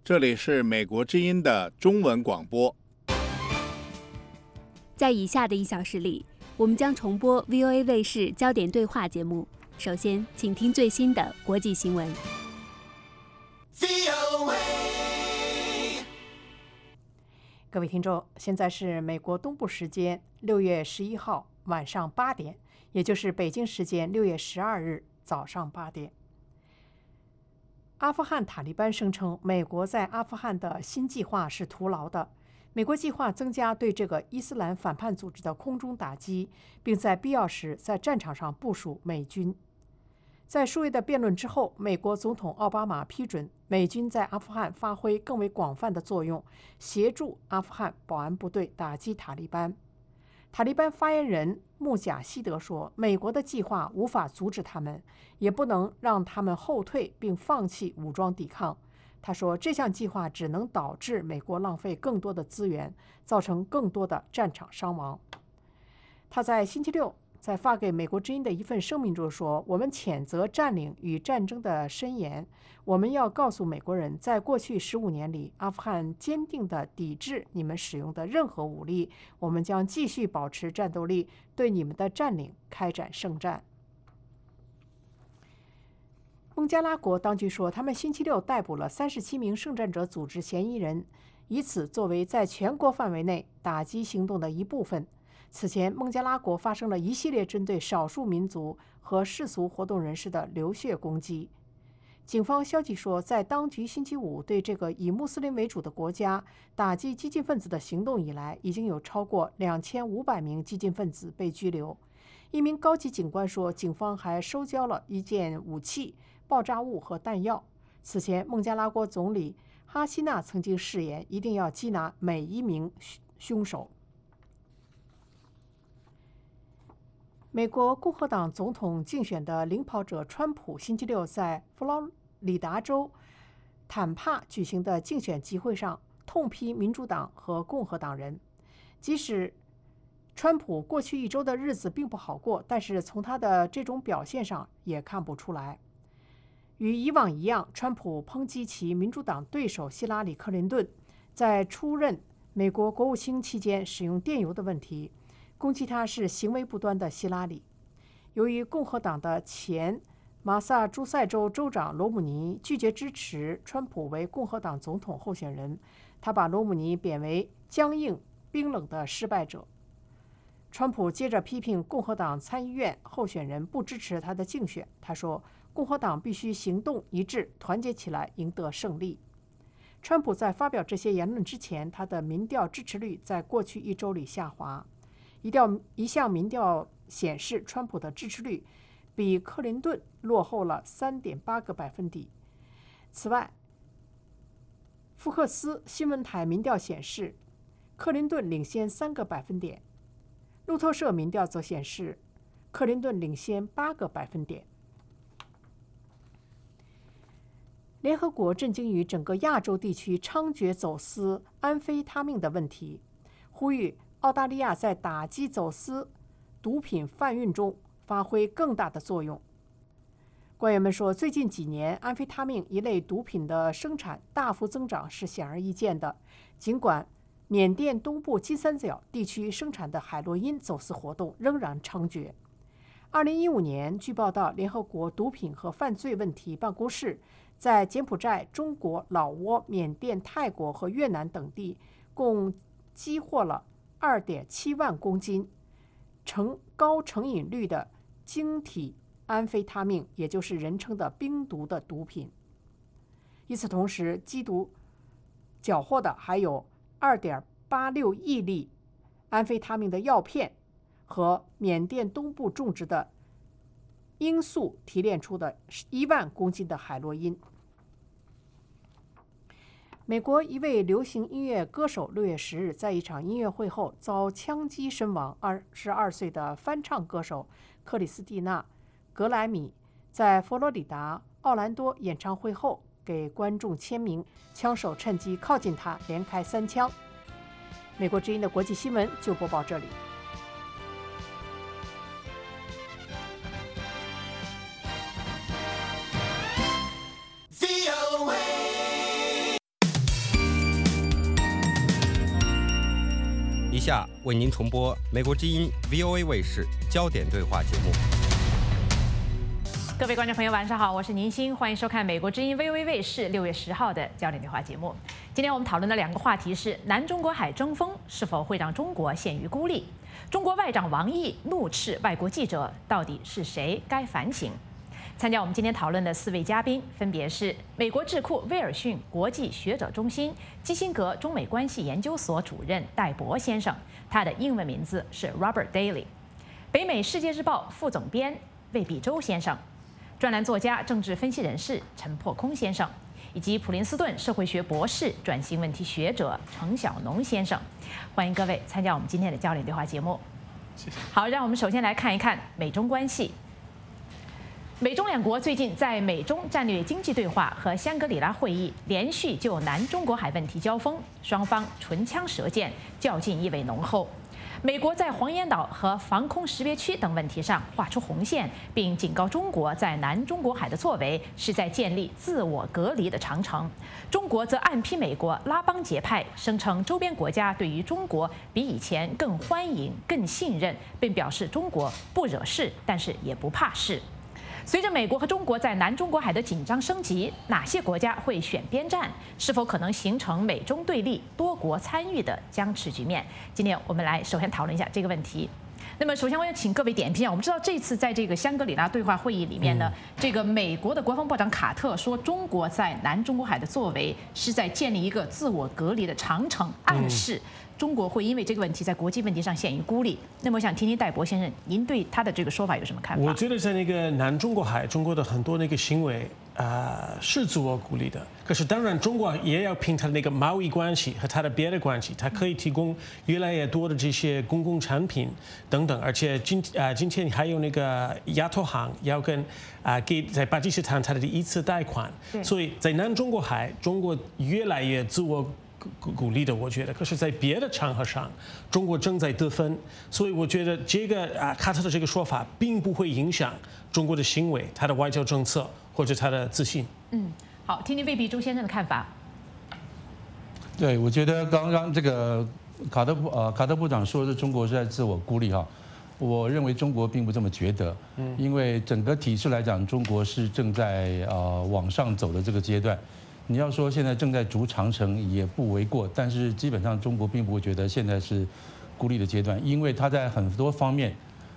这里是美国之音的中文广播。 在以下的1小时里，我们将重播 VOA 卫视焦点对话节目。首先，请听最新的国际新闻。 各位听众，现在是美国东部时间6月11号晚上8点，也就是北京时间6月12日早上8点。阿富汗塔利班声称，美国在阿富汗的新计划是徒劳的。美国计划增加对这个伊斯兰反叛组织的空中打击，并在必要时在战场上部署美军。在数月的辩论之后，美国总统奥巴马批准美军在阿富汗发挥更为广泛的作用，协助阿富汗保安部队打击塔利班。塔利班发言人穆贾希德说，美国的计划无法阻止他们，也不能让他们后退并放弃武装抵抗。他说，这项计划只能导致美国浪费更多的资源，造成更多的战场伤亡。他在星期六在发给美国之音的一份声明中说，我们谴责占领与战争的申言，我们要告诉美国人，在过去15年里，阿富汗坚定地抵制你们使用的任何武力，我们将继续保持战斗力，对你们的占领开展圣战。孟加拉国当局说，他们星期六逮捕了37名圣战者组织嫌疑人，以此作为在全国范围内打击行动的一部分。此前，孟加拉国发生了一系列针对少数民族和世俗活动人士的流血攻击。警方消息说，在当局星期五对这个以穆斯林为主的国家打击激进分子的行动以来，已经有超过2500名激进分子被拘留。一名高级警官说，警方还收交了一件武器、爆炸物和弹药。此前，孟加拉国总理哈希纳曾经誓言一定要缉拿每一名凶手。美国共和党总统竞选的领跑者川普星期六在佛罗里达州坦帕举行的竞选集会上痛批民主党和共和党人。即使川普过去1周的日子并不好过，但是从他的这种表现上也看不出来。与以往一样，川普抨击其民主党对手希拉里·克林顿在出任美国国务卿期间使用电邮的问题，攻击他是行为不端的希拉里。由于共和党的前马萨诸塞州州长罗姆尼拒绝支持川普为共和党总统候选人，他把罗姆尼贬为僵硬冰冷的失败者。川普接着批评共和党参议院候选人不支持他的竞选，他说，共和党必须行动一致，团结起来赢得胜利。川普在发表这些言论之前，他的民调支持率在过去1周里下滑。一项民调显示，川普的支持率比克林顿落后了3.8个百分点。此外，福克斯新闻台民调显示，克林顿领先3个百分点。路透社民调则显示，克林顿领先8个百分点。联合国震惊于整个亚洲地区猖獗走私安非他命的问题，呼吁澳大利亚在打击走私毒品贩运中发挥更大的作用。官员们说，最近几年安非他命一类毒品的生产大幅增长是显而易见的，尽管缅甸东部金三角地区生产的海洛因走私活动仍然猖獗。2015年，据报道，联合国毒品和犯罪问题办公室在柬埔寨、中国、老挝、缅甸、泰国和越南等地共缉获了2.7万公斤高成瘾率的晶体安非他命，也就是人称的冰毒的毒品。与此同时，缴获的还有2.86亿粒安非他命的药片和缅甸东部种植的罂粟提炼出的1万公斤的海洛因。美国一位流行音乐歌手6月10日在一场音乐会后遭枪击身亡。22岁的翻唱歌手克里斯蒂娜·格莱米在佛罗里达奥兰多演唱会后给观众签名，枪手趁机靠近他，连开3枪。美国之音的国际新闻就播报这里。 下为您重播美国之音 VOA 卫视焦点对话节目。 各位观众朋友，晚上好，我是宁欣，欢迎收看美国之音 VOA 卫视6月10号的焦点对话节目。今天我们讨论的2个话题是：南中国海争锋是否会让中国陷于孤立？中国外长王毅怒斥外国记者，到底是谁该反省？参加我们今天讨论的4位嘉宾分别是美国智库威尔逊国际学者中心基辛格中美关系研究所主任戴博先生，他的英文名字是 Robert Daly； 北美世界日报副总编魏必洲先生；专栏作家、政治分析人士陈破空先生，以及普林斯顿社会学博士、转型问题学者程小农先生。欢迎各位参加我们今天的焦点对话节目。 谢谢。 好，让我们首先来看一看美中关系。美中两国最近在美中战略经济对话和香格里拉会议连续就南中国海问题交锋，双方唇枪舌剑，较劲意味浓厚。美国在黄岩岛和防空识别区等问题上画出红线，并警告中国在南中国海的作为是在建立自我隔离的长城。中国则暗批美国拉帮结派，声称周边国家对于中国比以前更欢迎、更信任，并表示中国不惹事，但是也不怕事。随着美国和中国在南中国海的紧张升级，哪些国家会选边站？是否可能形成美中对立、多国参与的僵持局面？今天我们来首先讨论一下这个问题。那么，首先我要请各位点评一下。我们知道这次在这个香格里拉对话会议里面呢，这个美国的国防部长卡特说，中国在南中国海的作为是在建立一个自我隔离的长城，暗示中国会因为这个问题在国际问题上陷于孤立。那么我想听听戴博先生，您对他的这个说法有什么看法？ 我觉得在那个南中国海，中国的很多那个行为是自我孤立的。可是当然，中国也要凭它的那个贸易关系和它的别的关系，它可以提供越来越多的这些公共产品等等。而且今天还有那个亚投行要跟给在巴基斯坦它的第一次贷款，所以在南中国海，中国越来越自我鼓励的，我觉得。可是，在别的场合上，中国正在得分，所以我觉得这个卡特的这个说法并不会影响中国的行为、他的外交政策或者他的自信。 好，听听魏必洲先生的看法。 对，我觉得刚刚这个卡特部长说的中国是在自我孤立哈，我认为中国并不这么觉得，因为整个体制来讲，中国是正在往上走的这个阶段。你要说现在正在筑长城也不为过，但是基本上中国并不会觉得现在是孤立的阶段，因为它在很多方面，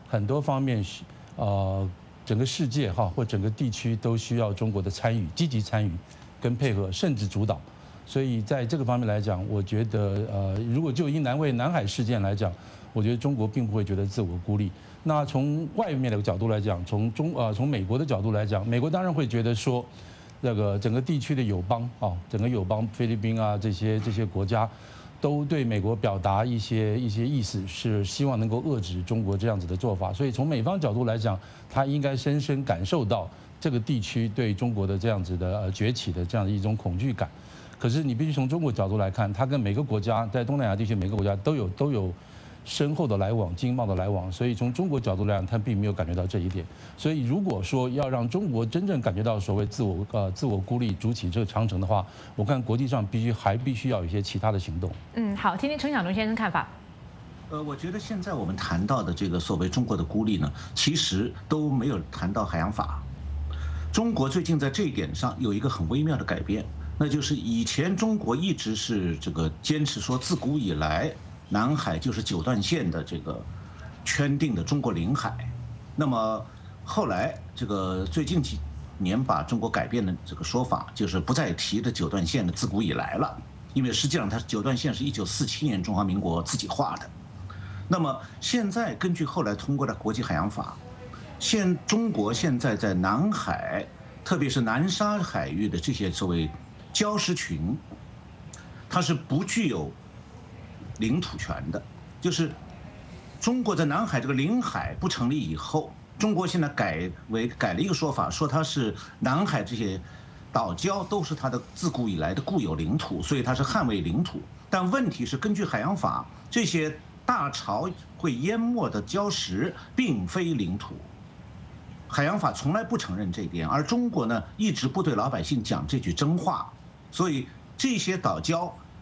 整个世界或整个地区都需要中国的参与，积极参与跟配合，甚至主导。所以在这个方面来讲，我觉得如果就以南海事件来讲，我觉得中国并不会觉得自我孤立。那从外面的角度来讲，从美国的角度来讲，美国当然会觉得说，这个整个地区的友邦整个友邦菲律宾这些国家，都对美国表达一些意思，是希望能够遏制中国这样子的做法。所以从美方角度来讲，他应该深深感受到这个地区对中国的这样子的崛起的这样的一种恐惧感。可是你必须从中国角度来看，它跟每个国家在东南亚地区每个国家都有深厚的来往、经贸的来往，所以从中国角度来讲，他并没有感觉到这一点。所以如果说要让中国真正感觉到所谓自我孤立、筑起这个长城的话，我看国际上还必须要有一些其他的行动。 好，听听程小农先生看法。 我觉得现在我们谈到的这个所谓中国的孤立呢，其实都没有谈到海洋法。中国最近在这一点上有一个很微妙的改变，那就是以前中国一直是这个坚持说，自古以来南海就是9段线的这个圈定的中国领海。那么后来这个最近几年把中国改变的这个说法，就是不再提的9段线的自古以来了，因为实际上它9段线是1947年中华民国自己画的。那么现在根据后来通过的国际海洋法，中国现在在南海，特别是南沙海域的这些所谓礁石群，它是不具有领土权的。就是中国在南海这个领海不成立以后，中国现在改了一个说法，说它是南海这些岛礁都是它的自古以来的固有领土，所以它是捍卫领土。但问题是，根据海洋法，这些大潮会淹没的礁石并非领土，海洋法从来不承认这一点，而中国呢一直不对老百姓讲这句真话，所以这些岛礁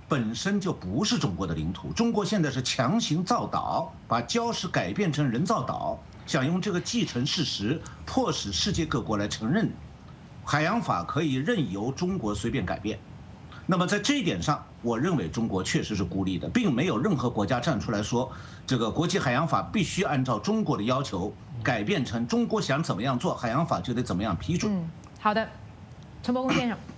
本身就不是中国的领土。中国现在是强行造岛，把礁石改变成人造岛，想用这个既成事实，迫使世界各国来承认海洋法可以任由中国随便改变。那么在这一点上，我认为中国确实是孤立的，并没有任何国家站出来说，这个国际海洋法必须按照中国的要求改变成中国想怎么样做，海洋法就得怎么样批准。 好的，陈伯公先生。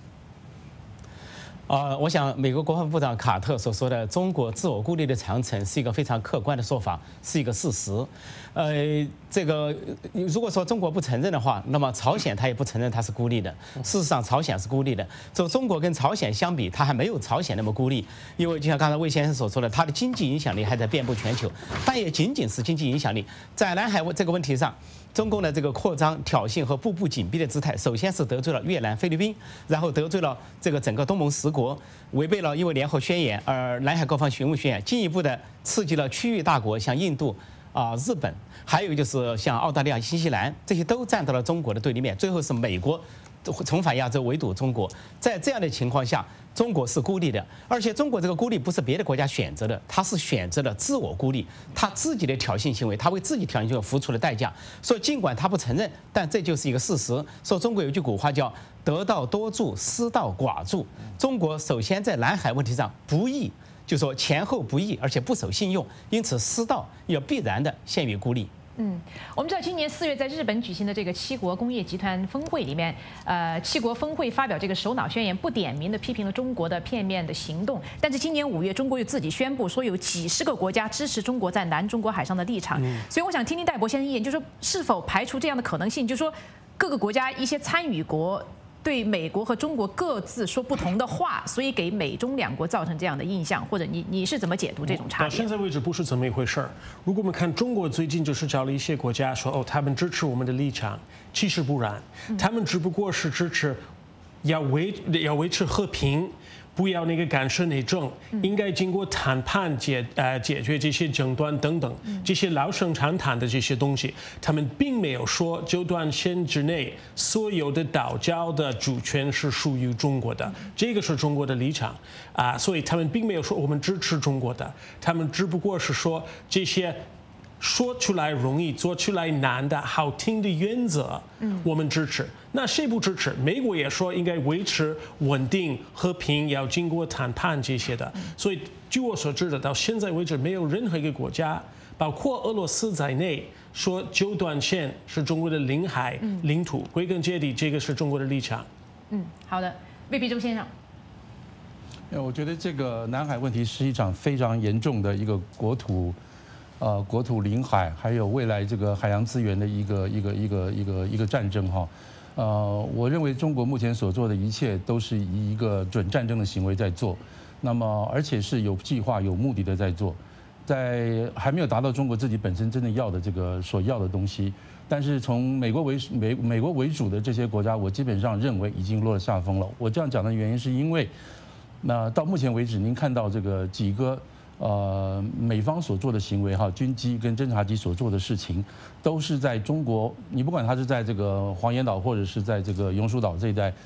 我想美国国防部长卡特所说的中国自我孤立的长城是一个非常客观的说法，是一个事实。这个如果说中国不承认的话，那么朝鲜他也不承认他是孤立的。事实上，朝鲜是孤立的。中国跟朝鲜相比，它还没有朝鲜那么孤立，因为就像刚才魏先生所说的，它的经济影响力还在遍布全球，但也仅仅是经济影响力。在南海这个问题上，中共的这个扩张、挑衅和步步紧逼的姿态，首先是得罪了越南、菲律宾，然后得罪了这个整个东盟10国，违背了因为联合宣言而南海各方询问宣言，进一步的刺激了区域大国像印度、日本，还有就是像澳大利亚、新西兰，这些都站到了中国的对立面。最后是美国重返亚洲，围堵中国。在这样的情况下，中国是孤立的，而且中国这个孤立不是别的国家选择的，它是选择了自我孤立，他自己的挑衅行为，他为自己挑衅行为付出了代价。所以尽管他不承认，但这就是一个事实。说中国有句古话叫“得道多助，失道寡助”。中国首先在南海问题上不义，就说前后不义，而且不守信用，因此失道要必然的陷于孤立。 我们知道今年4月在日本举行的这个7国工业集团峰会里面，7国峰会发表这个首脑宣言，不点名的批评了中国的片面的行动。但是今年5月，中国又自己宣布说有几10个国家支持中国在南中国海上的立场。所以我想听听戴博先生意见，就是说是否排除这样的可能性，就是说各个国家一些参与国对美国和中国各自说不同的话，所以给美中两国造成这样的印象，或者你是怎么解读这种差别？ 到现在为止不是这么一回事儿。如果我们看中国最近就是找了一些国家说他们支持我们的立场，其实不然，他们只不过是支持要维持和平。不要那个干涉内政，应该经过谈判解决这些争端等等，这些老生常谈的这些东西，他们并没有说九段线之内所有的岛礁的主权是属于中国的，这个是中国的立场所以他们并没有说我们支持中国的，他们只不过是说这些说出来容易做出来难的好听的原则我们支持。那谁不支持？美国也说应该维持稳定和平，要经过谈判这些的。所以据我所知的，到现在为止没有任何一个国家，包括俄罗斯在内，说九段线是中国的领海领土，归根结底这个是中国的立场。 好的，魏必洲先生。 我觉得这个南海问题是一场非常严重的一个国土领海，还有未来这个海洋资源的一个战争哈。我认为中国目前所做的一切都是以一个准战争的行为在做，那么而且是有计划、有目的的在做，在还没有达到中国自己本身真正要的这个所要的东西。但是从美国为主的这些国家，我基本上认为已经落了下风了。我这样讲的原因是因为，那到目前为止，您看到这个几个。美方所做的行为军机跟侦察机所做的事情，都是在中国，你不管他是在这个黄岩岛或者是在这个永暑岛这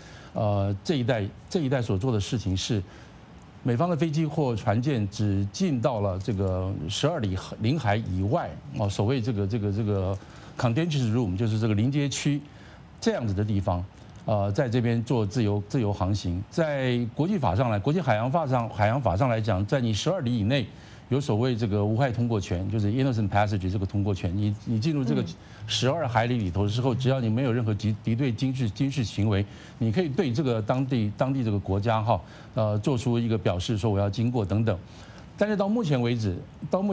一带所做的事情是，美方的飞机或船舰只进到了这个12里领海以外所谓这个 contentious room 就是这个临街区这样子的地方。在这边做自由航行，在国际海洋法上来讲，在你12里以内有所谓这个无害通过权，就是 innocent passage 这个通过权。你进入这个12海里里头之后，只要你没有任何敌对军事行为，你可以对这个当地这个国家做出一个表示，说我要经过等等。但是到目前为止，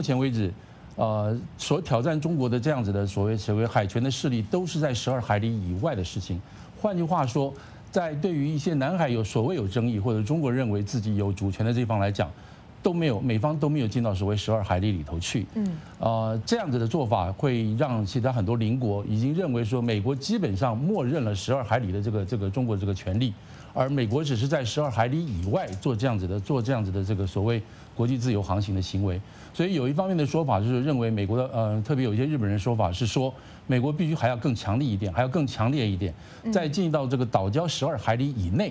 所挑战中国的这样子的所谓海权的势力，都是在12海里以外的事情。换句话说，在对于一些南海有争议或者中国认为自己有主权的这方来讲，美方都没有进到所谓12海里里头去。这样子的做法会让其他很多邻国已经认为说，美国基本上默认了12海里的这个中国这个权利，而美国只是在12海里以外做这样子的这个所谓国际自由航行的行为。所以有一方面的说法就是认为美国的特别有一些日本人说法是说，美国必须还要更强力一点，还要更强烈一点，再进到这个岛礁12海里以内，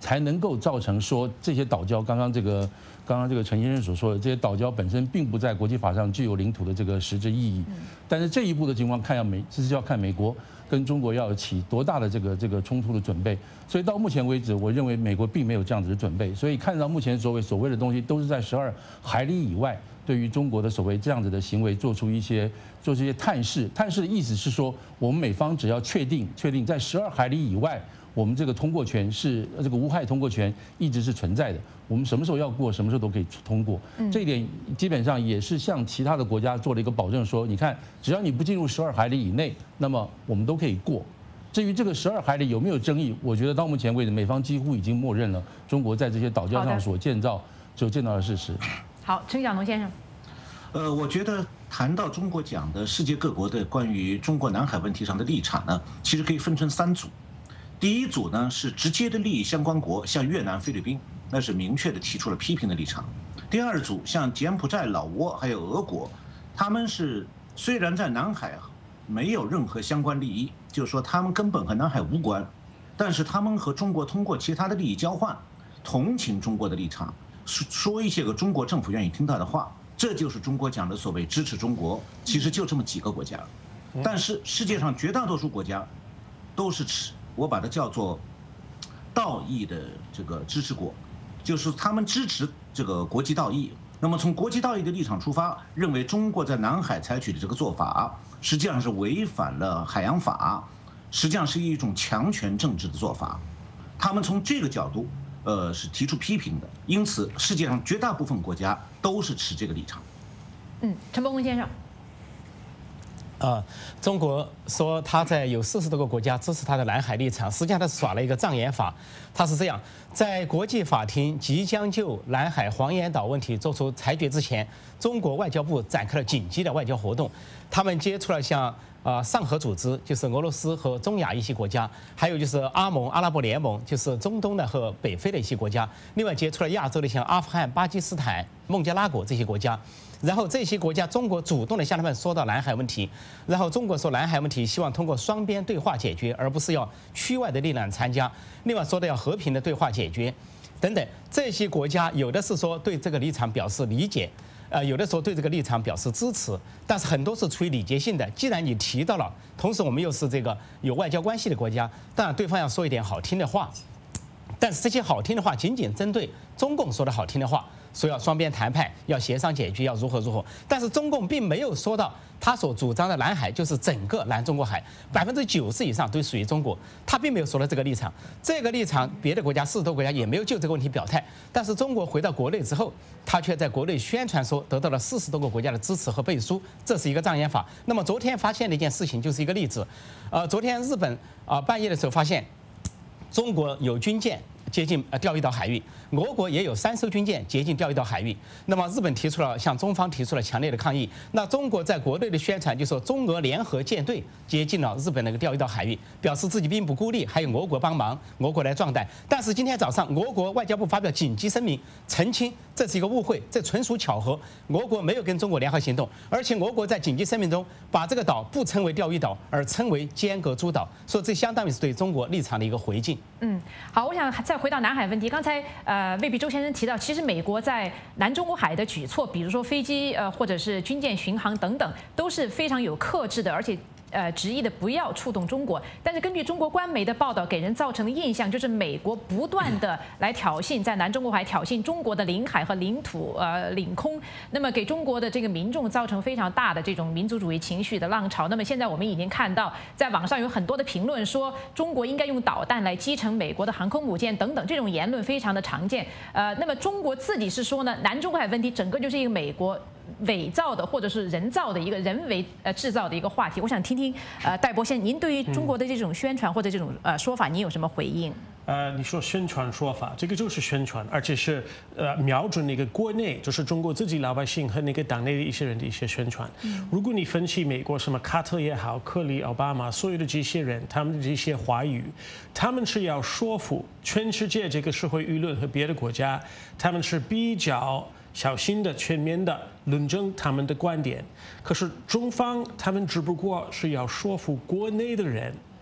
才能够造成说这些岛礁，刚刚这个陈先生所说的，这些岛礁本身并不在国际法上具有领土的这个实质意义。但是这一步的情况，这是要看美国跟中国要起多大的这个冲突的准备。所以到目前为止，我认为美国并没有这样子的准备。所以看到目前所谓的东西，都是在12海里以外，对于中国的所谓这样子的行为做出一些探视。探视的意思是说，我们美方只要确定在12海里以外，我们这个通过权是这个无害通过权一直是存在的，我们什么时候要过，什么时候都可以通过。这一点基本上也是向其他的国家做了一个保证，说你看，只要你不进入12海里以内，那么我们都可以过。至于这个12海里有没有争议，我觉得到目前为止，美方几乎已经默认了中国在这些岛礁上所建造的事实。 好，陈小农先生。 我觉得谈到中国讲的世界各国的关于中国南海问题上的立场呢，其实可以分成3组。第一组呢是直接的利益相关国，像越南、菲律宾，那是明确的提出了批评的立场。第二组像柬埔寨、老挝还有俄国，他们是虽然在南海没有任何相关利益，就是说他们根本和南海无关，但是他们和中国通过其他的利益交换，同情中国的立场，说一些个中国政府愿意听到的话，这就是中国讲的所谓支持中国。其实就这么几个国家，但是世界上绝大多数国家都是我把它叫做道义的这个支持国，就是他们支持这个国际道义。那么从国际道义的立场出发，认为中国在南海采取的这个做法，实际上是违反了海洋法，实际上是一种强权政治的做法。他们从这个角度，是提出批评的。因此，世界上绝大部分国家都是持这个立场。 陈伯公先生。 中国说他在有40多个国家支持他的南海立场，实际上他耍了一个障眼法。他是这样，在国际法庭即将就南海黄岩岛问题做出裁决之前，中国外交部展开了紧急的外交活动，他们接触了像上合组织，就是俄罗斯和中亚一些国家，还有就是阿拉伯联盟，就是中东的和北非的一些国家，另外接触了亚洲的像阿富汗、巴基斯坦、孟加拉国这些国家。然后这些国家，中国主动的向他们说到南海问题，然后中国说南海问题希望通过双边对话解决，而不是要区外的力量参加。另外说的要和平的对话解决，等等。这些国家有的是说对这个立场表示理解，有的时候对这个立场表示支持，但是很多是出于礼节性的。既然你提到了，同时我们又是这个有外交关系的国家，当然对方要说一点好听的话，但是这些好听的话仅仅针对中共说的好听的话。说要双边谈判，要协商解决，要如何，但是中共并没有说到他所主张的南海就是整个南中国海，90%以上都属于中国，他并没有说到这个立场。这个立场，别的国家40多国家也没有就这个问题表态。但是中国回到国内之后，他却在国内宣传说得到了40多个国家的支持和背书，这是一个障眼法。那么昨天发现的一件事情就是一个例子，昨天日本半夜的时候发现，中国有军舰接近钓鱼岛海域，俄国也有3艘军舰接近钓鱼岛海域。那么日本向中方提出了强烈的抗议。那中国在国内的宣传就说中俄联合舰队接近了日本那个钓鱼岛海域，表示自己并不孤立，还有俄国帮忙，俄国来壮胆。但是今天早上，俄国外交部发表紧急声明，澄清这是一个误会，这纯属巧合，俄国没有跟中国联合行动，而且俄国在紧急声明中把这个岛不称为钓鱼岛，而称为尖阁诸岛，说这相当于是对中国立场的一个回敬。 好，我想再回到南海问题。刚才未必周先生提到，其实美国在南中国海的举措，比如说飞机或者是军舰巡航等等，都是非常有克制的，而且执意的不要触动中国。但是根据中国官媒的报道，给人造成的印象就是美国不断的来挑衅，在南中国海挑衅中国的领海和领土领空，那么给中国的这个民众造成非常大的这种民族主义情绪的浪潮。那么现在我们已经看到，在网上有很多的评论说中国应该用导弹来击沉美国的航空母舰等等，这种言论非常的常见。那么中国自己是说呢，南中国海问题整个就是一个美国伪造的或者是人造的一个人为制造的一个话题。我想听听戴博先生，您对于中国的这种宣传或者这种说法，您有什么回应？ 你说宣传说法，这个就是宣传，而且是瞄准那个国内，就是中国自己老百姓和那个党内的一些人的一些宣传。如果你分析美国什么卡特也好，克里、奥巴马所有的这些人，他们的这些话语，他们是要说服全世界这个社会舆论和别的国家，他们是比较小心的、全面的论证他们的观点。可是中方他们只不过是要说服国内的人。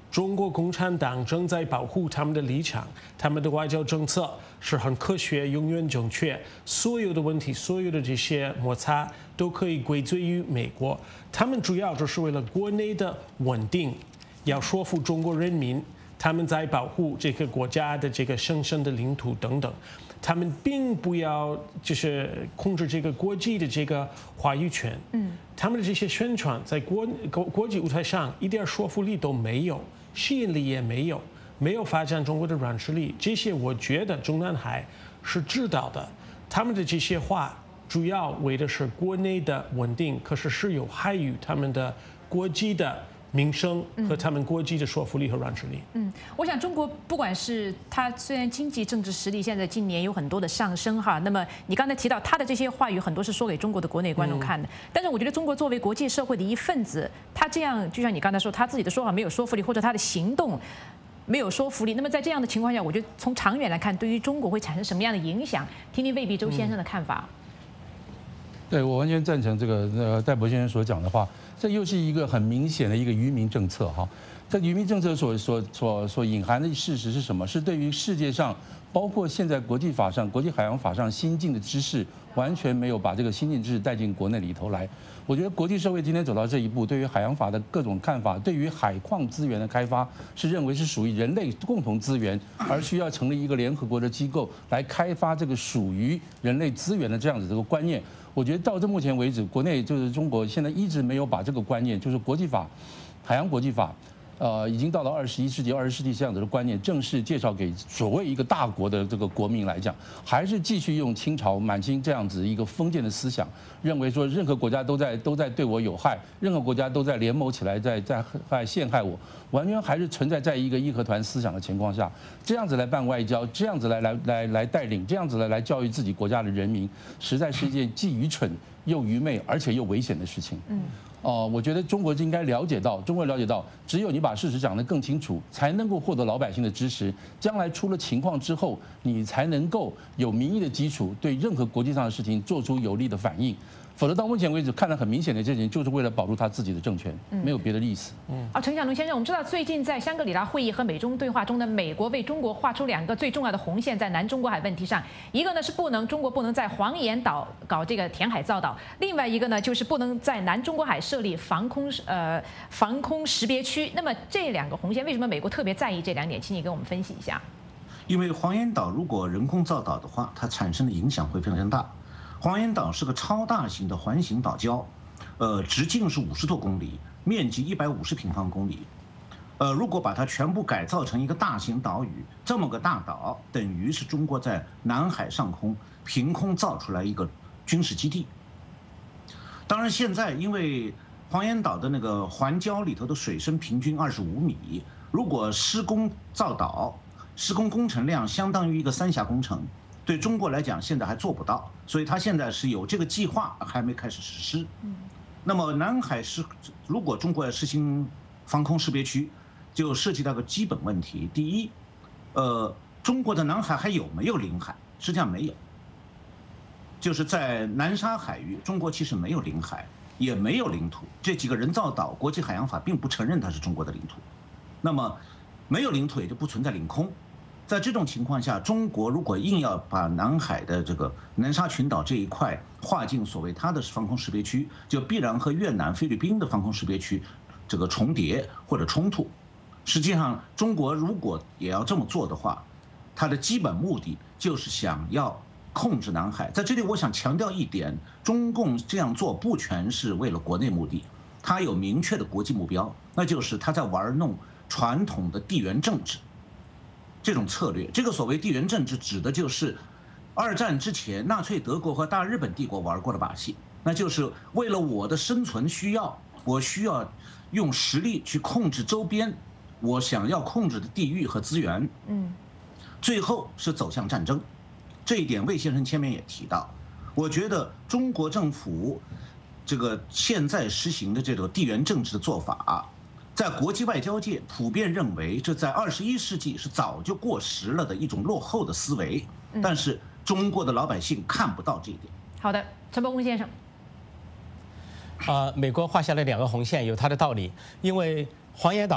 中国共产党正在保护他们的立场，他们的外交政策是很科学、永远正确，所有的问题、所有的这些摩擦都可以归罪于美国。他们主要就是为了国内的稳定，要说服中国人民，他们在保护这个国家的这个神圣的领土等等。他们并不要就是控制这个国际的这个话语权。他们的这些宣传在国际舞台上一点说服力都没有。吸引力也没有，没有发展中国的软实力，这些我觉得中南海是知道的。他们的这些话主要为的是国内的稳定，可是有害于他们的国际的民生和他们国际的说服力和软实力。 我想中国不管是它虽然经济政治实力现在今年有很多的上升哈，那么你刚才提到他的这些话语很多是说给中国的国内观众看的，但是我觉得中国作为国际社会的一份子，他这样就像你刚才说，他自己的说法没有说服力，或者他的行动没有说服力，那么在这样的情况下，我觉得从长远来看，对于中国会产生什么样的影响？听听魏必周先生的看法。 对，我完全赞成这个戴博先生所讲的话。这又是一个很明显的一个愚民政策哈。这愚民政策所隐含的事实是什么？是对于世界上，包括现在国际法上、国际海洋法上新进的知识，完全没有把这个新进知识带进国内里头来。我觉得国际社会今天走到这一步，对于海洋法的各种看法，对于海矿资源的开发，是认为是属于人类共同资源，而需要成立一个联合国的机构来开发这个属于人类资源的这样子这个观念。我觉得到这目前为止，国内就是中国现在一直没有把这个观念，就是国际法、海洋国际法，已经到了21世纪、20世纪这样子的观念，正式介绍给所谓一个大国的这个国民来讲，还是继续用清朝满清这样子一个封建的思想，认为说任何国家都在对我有害，任何国家都在联谋起来在陷害我，完全还是存在在一个义和团思想的情况下，这样子来办外交，这样子来带领，这样子来教育自己国家的人民，实在是一件既愚蠢又愚昧而且又危险的事情。我觉得中国应该了解到，只有你把事实讲得更清楚，才能够获得老百姓的支持。将来出了情况之后，你才能够有民意的基础，对任何国际上的事情做出有力的反应。否则到目前为止，看得很明显的这件，就是为了保住他自己的政权，没有别的意思。 陈小龙先生，我们知道最近在香格里拉会议和美中对话中呢，美国为中国画出2个最重要的红线，在南中国海问题上，一个呢是中国不能在黄岩岛搞这个填海造岛，另外一个呢就是不能在南中国海设立防空识别区。那么这2个红线，为什么美国特别在意这2点？请你跟我们分析一下。 因为黄岩岛如果人工造岛的话，它产生的影响会非常大。黄岩岛是个超大型的环形岛礁，直径是50多公里，面积150平方公里。如果把它全部改造成一个大型岛屿，这么个大岛，等于是中国在南海上空凭空造出来一个军事基地。当然，现在因为黄岩岛的那个环礁里头的水深平均25米，如果施工造岛，施工工程量相当于一个3峡工程。对中国来讲，现在还做不到，所以他现在是有这个计划，还没开始实施。那么南海如果中国要实行防空识别区，就涉及到个基本问题。第一，中国的南海还有没有领海？实际上没有，就是在南沙海域，中国其实没有领海，也没有领土。这几个人造岛，国际海洋法并不承认它是中国的领土。那么没有领土，也就不存在领空。在这种情况下，中国如果硬要把南海的这个南沙群岛这一块划进所谓它的防空识别区，就必然和越南、菲律宾的防空识别区这个重叠或者冲突。实际上，中国如果也要这么做的话，它的基本目的就是想要控制南海。在这里，我想强调一点，中共这样做不全是为了国内目的，它有明确的国际目标，那就是它在玩弄传统的地缘政治。这种策略，这个所谓地缘政治，指的就是2战之前纳粹德国和大日本帝国玩过的把戏，那就是为了我的生存需要，我需要用实力去控制周边我想要控制的地域和资源，最后是走向战争。这一点魏先生前面也提到，我觉得中国政府这个现在实行的这个地缘政治的做法，在国际外交界普遍认为，这在21世纪是早就过时了的一种落后的思维。但是中国的老百姓看不到这一点。 好的，陈伯公先生。 美国画下了2个红线，有它的道理。因为黄岩岛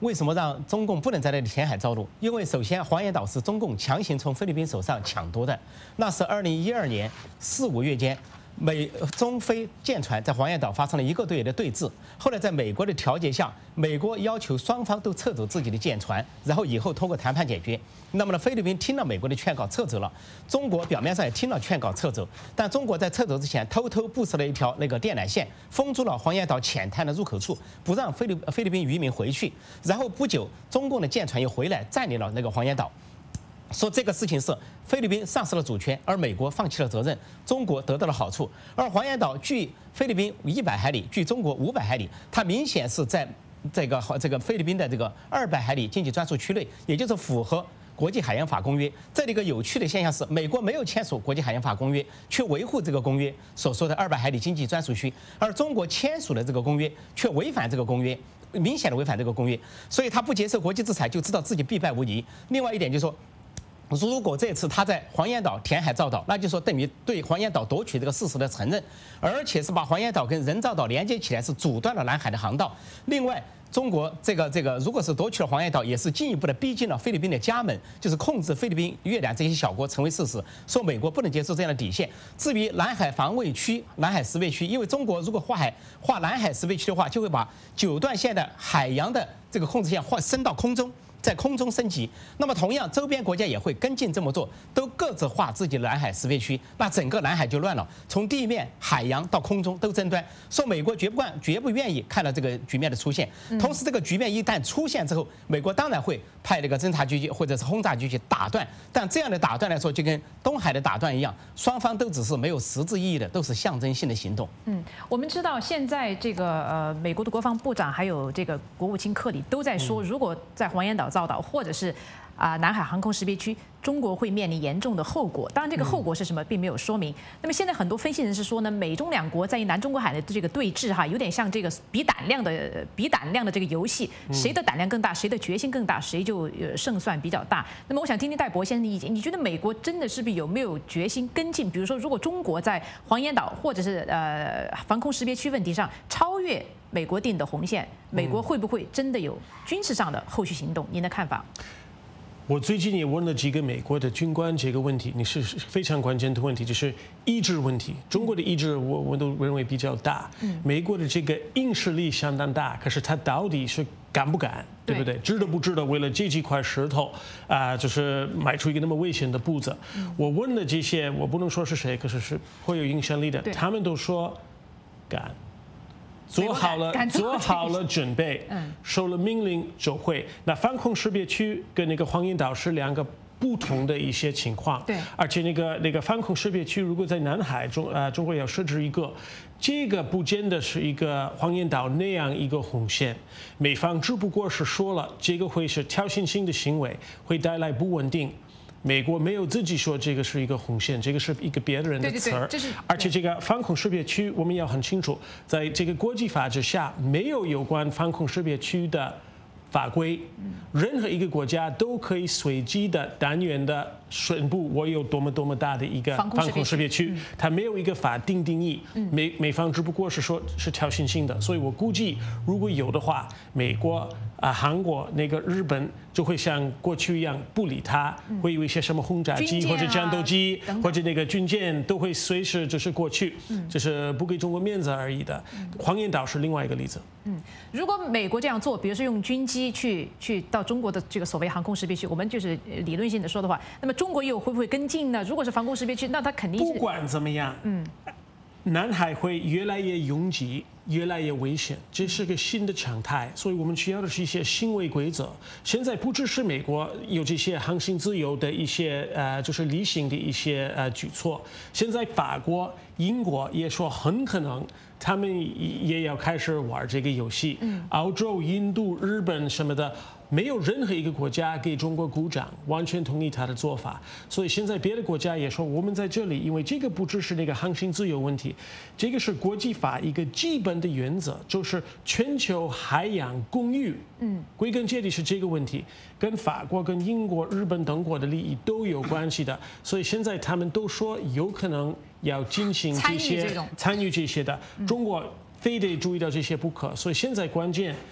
为什么让中共不能在那里填海造陆？因为首先黄岩岛是中共强行从菲律宾手上抢夺的，那是2012年4、5月间。中菲舰船在黄岩岛发生了1个多月的对峙，后来在美国的调解下，美国要求双方都撤走自己的舰船，然后以后通过谈判解决。那么呢，菲律宾听了美国的劝告撤走了，中国表面上也听了劝告撤走，但中国在撤走之前偷偷布设了一条那个电缆线，封住了黄岩岛浅滩的入口处，不让菲律宾渔民回去。然后不久，中共的舰船又回来占领了那个黄岩岛。说这个事情是菲律宾丧失了主权，而美国放弃了责任，中国得到了好处。而黄岩岛距菲律宾100海里，距中国500海里，它明显是在这个菲律宾的这个200海里经济专属区内，也就是符合国际海洋法公约。这里一个有趣的现象是，美国没有签署国际海洋法公约，却维护这个公约所说的200海里经济专属区，而中国签署了这个公约，却违反这个公约。明显的违反这个公约，所以他不接受国际制裁，就知道自己必败无疑。另外一点就是说，如果这次他在黄岩岛填海造岛，那就说等于对黄岩岛夺取这个事实的承认，而且是把黄岩岛跟人造岛连接起来，是阻断了南海的航道。另外，中国这个如果是夺取了黄岩岛，也是进一步的逼近了菲律宾的家门，就是控制菲律宾、越南这些小国成为事实。说美国不能接受这样的底线。至于南海防卫区、南海识别区，因为中国如果划南海识别区的话，就会把9段线的海洋的这个控制线升到空中。在空中升级，那么同样周边国家也会跟进这么做，都各自划自己的南海识别区，那整个南海就乱了，从地面、海洋到空中都争端。说美国绝不愿意看到这个局面的出现，同时这个局面一旦出现之后，美国当然会派那个侦察机或者是轰炸机去打断，但这样的打断来说，就跟东海的打断一样，双方都只是没有实质意义的，都是象征性的行动。 我们知道现在这个美国的国防部长还有这个国务卿克里都在说，如果在黄岩岛造岛或者是南海航空识别区，中国会面临严重的后果。当然，这个后果是什么，并没有说明。那么现在很多分析人士说呢，美中两国在南中国海的这个对峙有点像这个比胆量的这个游戏，谁的胆量更大，谁的决心更大，谁就胜算比较大。那么我想听听戴博先生的意见，你觉得美国真的是不是有没有决心跟进？比如说，如果中国在黄岩岛或者是防空识别区问题上超越美国定的红线，美国会不会真的有军事上的后续行动？您的看法？ 我最近也问了几个美国的军官这个问题，你是非常关键的问题，就是意志问题。中国的意志我都认为比较大，美国的这个硬实力相当大，可是他到底是敢不敢，对不对？知道不知道为了这几块石头就是迈出一个那么危险的步子？我问的这些，我不能说是谁，可是是会有影响力的，他们都说敢。做好了准备，收了命令就会。那防空识别区跟那个黄岩岛是2个不同的一些情况，对。而且那个防空识别区如果在南海中国要设置一个，这个不见得是一个黄岩岛那样一个红线。美方只不过是说了，这个会是挑衅性的行为，会带来不稳定。美国没有自己说这个是一个红线，这个是一个别的人的词儿。而且这个防空识别区，我们要很清楚，在这个国际法之下，没有关防空识别区的法规，任何一个国家都可以随机的单元的宣布我有多么大的一个防空识别区，它没有一个法定定义。美方只不过是说是挑衅性的，所以我估计如果有的话，美国韩国那个日本就会像过去一样不理他，会有一些什么轰炸机或者战斗机或者那个军舰都会随时就是过去，就是不给中国面子而已的。黄岩岛是另外一个例子。 如果美国这样做，比如说用军机去到中国的这个所谓航空识别区，我们就是理论性的说的话，那么中国又会不会跟进呢？如果是防空识别区，那它肯定是不管怎么样，南海会越来越拥挤，越来越危险，这是个新的常态，所以我们需要的是一些行为规则。现在不只是美国有这些航行自由的一些就是例行的一些举措，现在法国、英国也说很可能他们也要开始玩这个游戏。澳洲、印度、日本什么的。没有任何一个国家给中国鼓掌，完全同意他的做法。所以现在别的国家也说，我们在这里，因为这个不只是那个航行自由问题，这个是国际法一个基本的原则，就是全球海洋公约。归根结底是这个问题，跟法国、跟英国、日本等国的利益都有关系的。所以现在他们都说有可能要进行这些参与这些的，中国非得注意到这些不可。所以现在关键。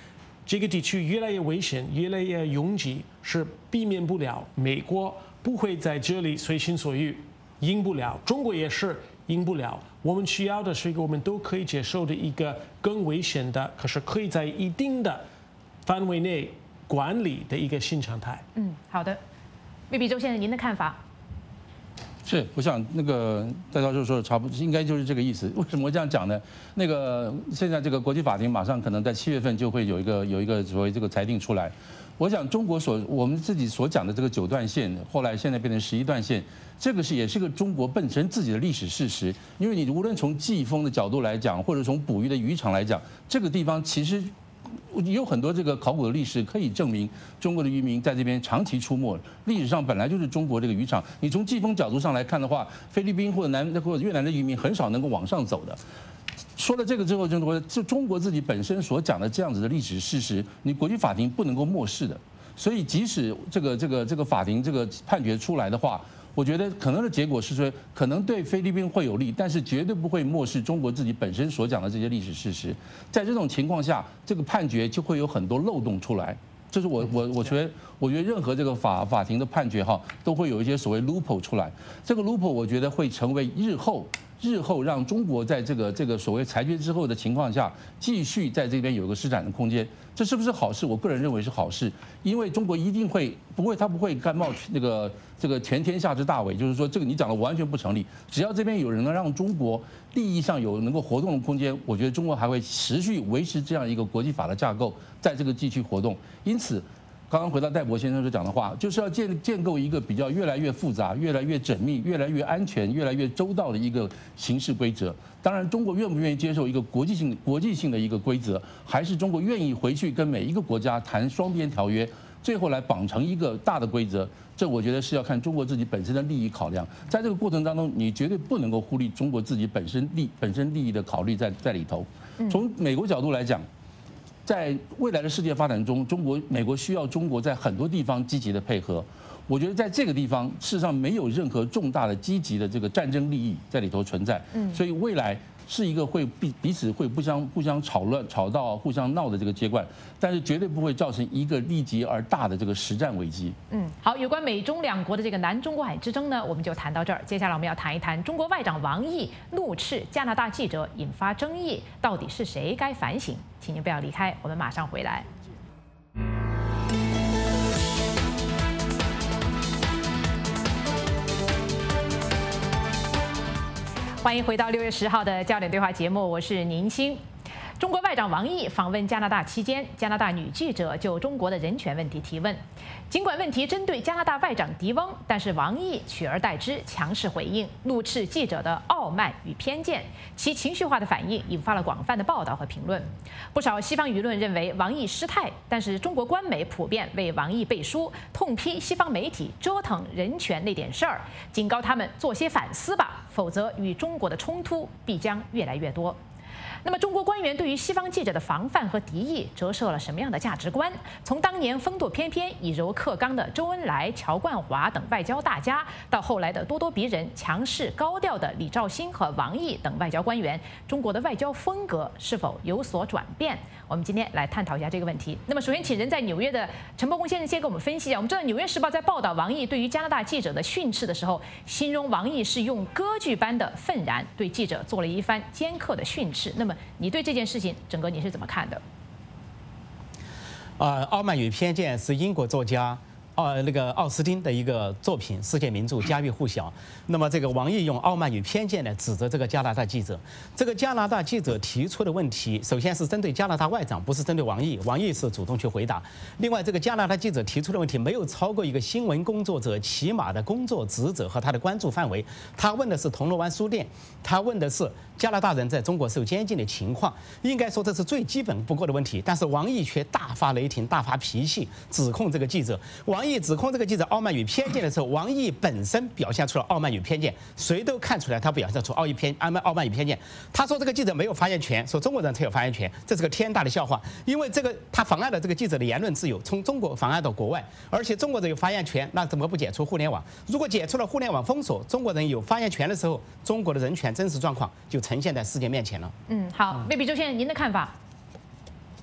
这个地区越来越危险，越来越拥挤，是避免不了。美国不会在这里随心所欲，赢不了；中国也是赢不了。我们需要的是一个我们都可以接受的一个更危险的，可是可以在一定的范围内管理的一个新常态。 好的，魏必周先生，您的看法？ 是，我想那个戴教授说的差不多，应该就是这个意思。为什么会这样讲呢？那个现在这个国际法庭马上可能在7月份就会有一个所谓这个裁定出来。我想中国我们自己所讲的这个9段线，后来现在变成11段线，这个也是个中国本身自己的历史事实。因为你无论从季风的角度来讲，或者从捕鱼的渔场来讲，这个地方其实有很多这个考古的历史可以证明，中国的渔民在这边长期出没。历史上本来就是中国这个渔场。你从季风角度上来看的话，菲律宾或者越南的渔民很少能够往上走的。说了这个之后，就中国自己本身所讲的这样子的历史事实，你国际法庭不能够漠视的。所以即使这个法庭这个判决出来的话，我觉得可能的结果是说，可能对菲律宾会有利，但是绝对不会漠视中国自己本身所讲的这些历史事实。在这种情况下，这个判决就会有很多漏洞出来。这是我觉得任何这个法庭的判决哈，都会有一些所谓 loophole 出来。这个 loophole 我觉得会成为日后让中国在这个所谓裁决之后的情况下，继续在这边有一个施展的空间。这是不是好事？我个人认为是好事，因为中国一定不会甘冒这个全天下之大伪，就是说这个你讲的完全不成立。只要这边有人能让中国利益上有能够活动的空间，我觉得中国还会持续维持这样一个国际法的架构，在这个地区活动。因此，刚刚回到戴博先生所讲的话，就是要建构一个比较越来越复杂、越来越缜密、越来越安全、越来越周到的一个行事规则。当然，中国愿不愿意接受一个国际性的一个规则，还是中国愿意回去跟每一个国家谈双边条约，最后来绑成一个大的规则？这我觉得是要看中国自己本身的利益考量。在这个过程当中，你绝对不能够忽略中国自己本身利益的考虑在里头。从美国角度来讲，在未来的世界发展中，美国需要中国在很多地方积极的配合。我觉得在这个地方，事实上没有任何重大的积极的这个战争利益在里头存在。所以未来是一个会彼此会互相吵到互相闹的这个阶段，但是绝对不会造成一个立即而大的这个实战危机。 好，有关美中两国的这个南中国海之争呢，我们就谈到这儿。接下来我们要谈一谈中国外长王毅怒斥加拿大记者，引发争议，到底是谁该反省？请您不要离开，我们马上回来。欢迎回到6月10号的焦点对话节目，我是宁鑫。中国外长王毅访问加拿大期间，加拿大女记者就中国的人权问题提问。尽管问题针对加拿大外长迪翁，但是王毅取而代之，强势回应，怒斥记者的傲慢与偏见。其情绪化的反应引发了广泛的报道和评论。不少西方舆论认为王毅失态，但是中国官媒普遍为王毅背书，痛批西方媒体折腾人权那点事儿，警告他们做些反思吧，否则与中国的冲突必将越来越多。那么，中国官员对于西方记者的防范和敌意折射了什么样的价值观？从当年风度翩翩、以柔克刚的周恩来、乔冠华等外交大家，到后来的咄咄逼人、强势高调的李肇星和王毅等外交官员，中国的外交风格是否有所转变？我们今天来探讨一下这个问题。那么，首先请人在纽约的陈伯公先生先给我们分析一下。我们知道，《纽约时报》在报道王毅对于加拿大记者的训斥的时候，形容王毅是用歌剧般的愤然对记者做了一番尖刻的训斥。那么，你对这件事情整个你是怎么看的？ 傲慢与偏见是英国作家奥斯汀的一个作品，世界名著，家喻户晓。那么这个王毅用傲慢与偏见呢指责这个加拿大记者。这个加拿大记者提出的问题，首先是针对加拿大外长，不是针对王毅。王毅是主动去回答。另外，这个加拿大记者提出的问题没有超过一个新闻工作者起码的工作职责和他的关注范围。他问的是铜锣湾书店，他问的是加拿大人在中国受监禁的情况。应该说这是最基本不过的问题。但是王毅却大发雷霆，大发脾气，指控这个记者。王毅指控这个记者傲慢与偏见的时候，王毅本身表现出了傲慢与偏见，谁都看出来他表现出傲慢与偏见。他说这个记者没有发言权，说中国人才有发言权，这是个天大的笑话。因为这个他妨碍了这个记者的言论自由，从中国妨碍到国外，而且中国人有发言权，那怎么不解除互联网？如果解除了互联网封锁，中国人有发言权的时候，中国的人权真实状况就呈现在世界面前了。 好，魏必周先生，您的看法？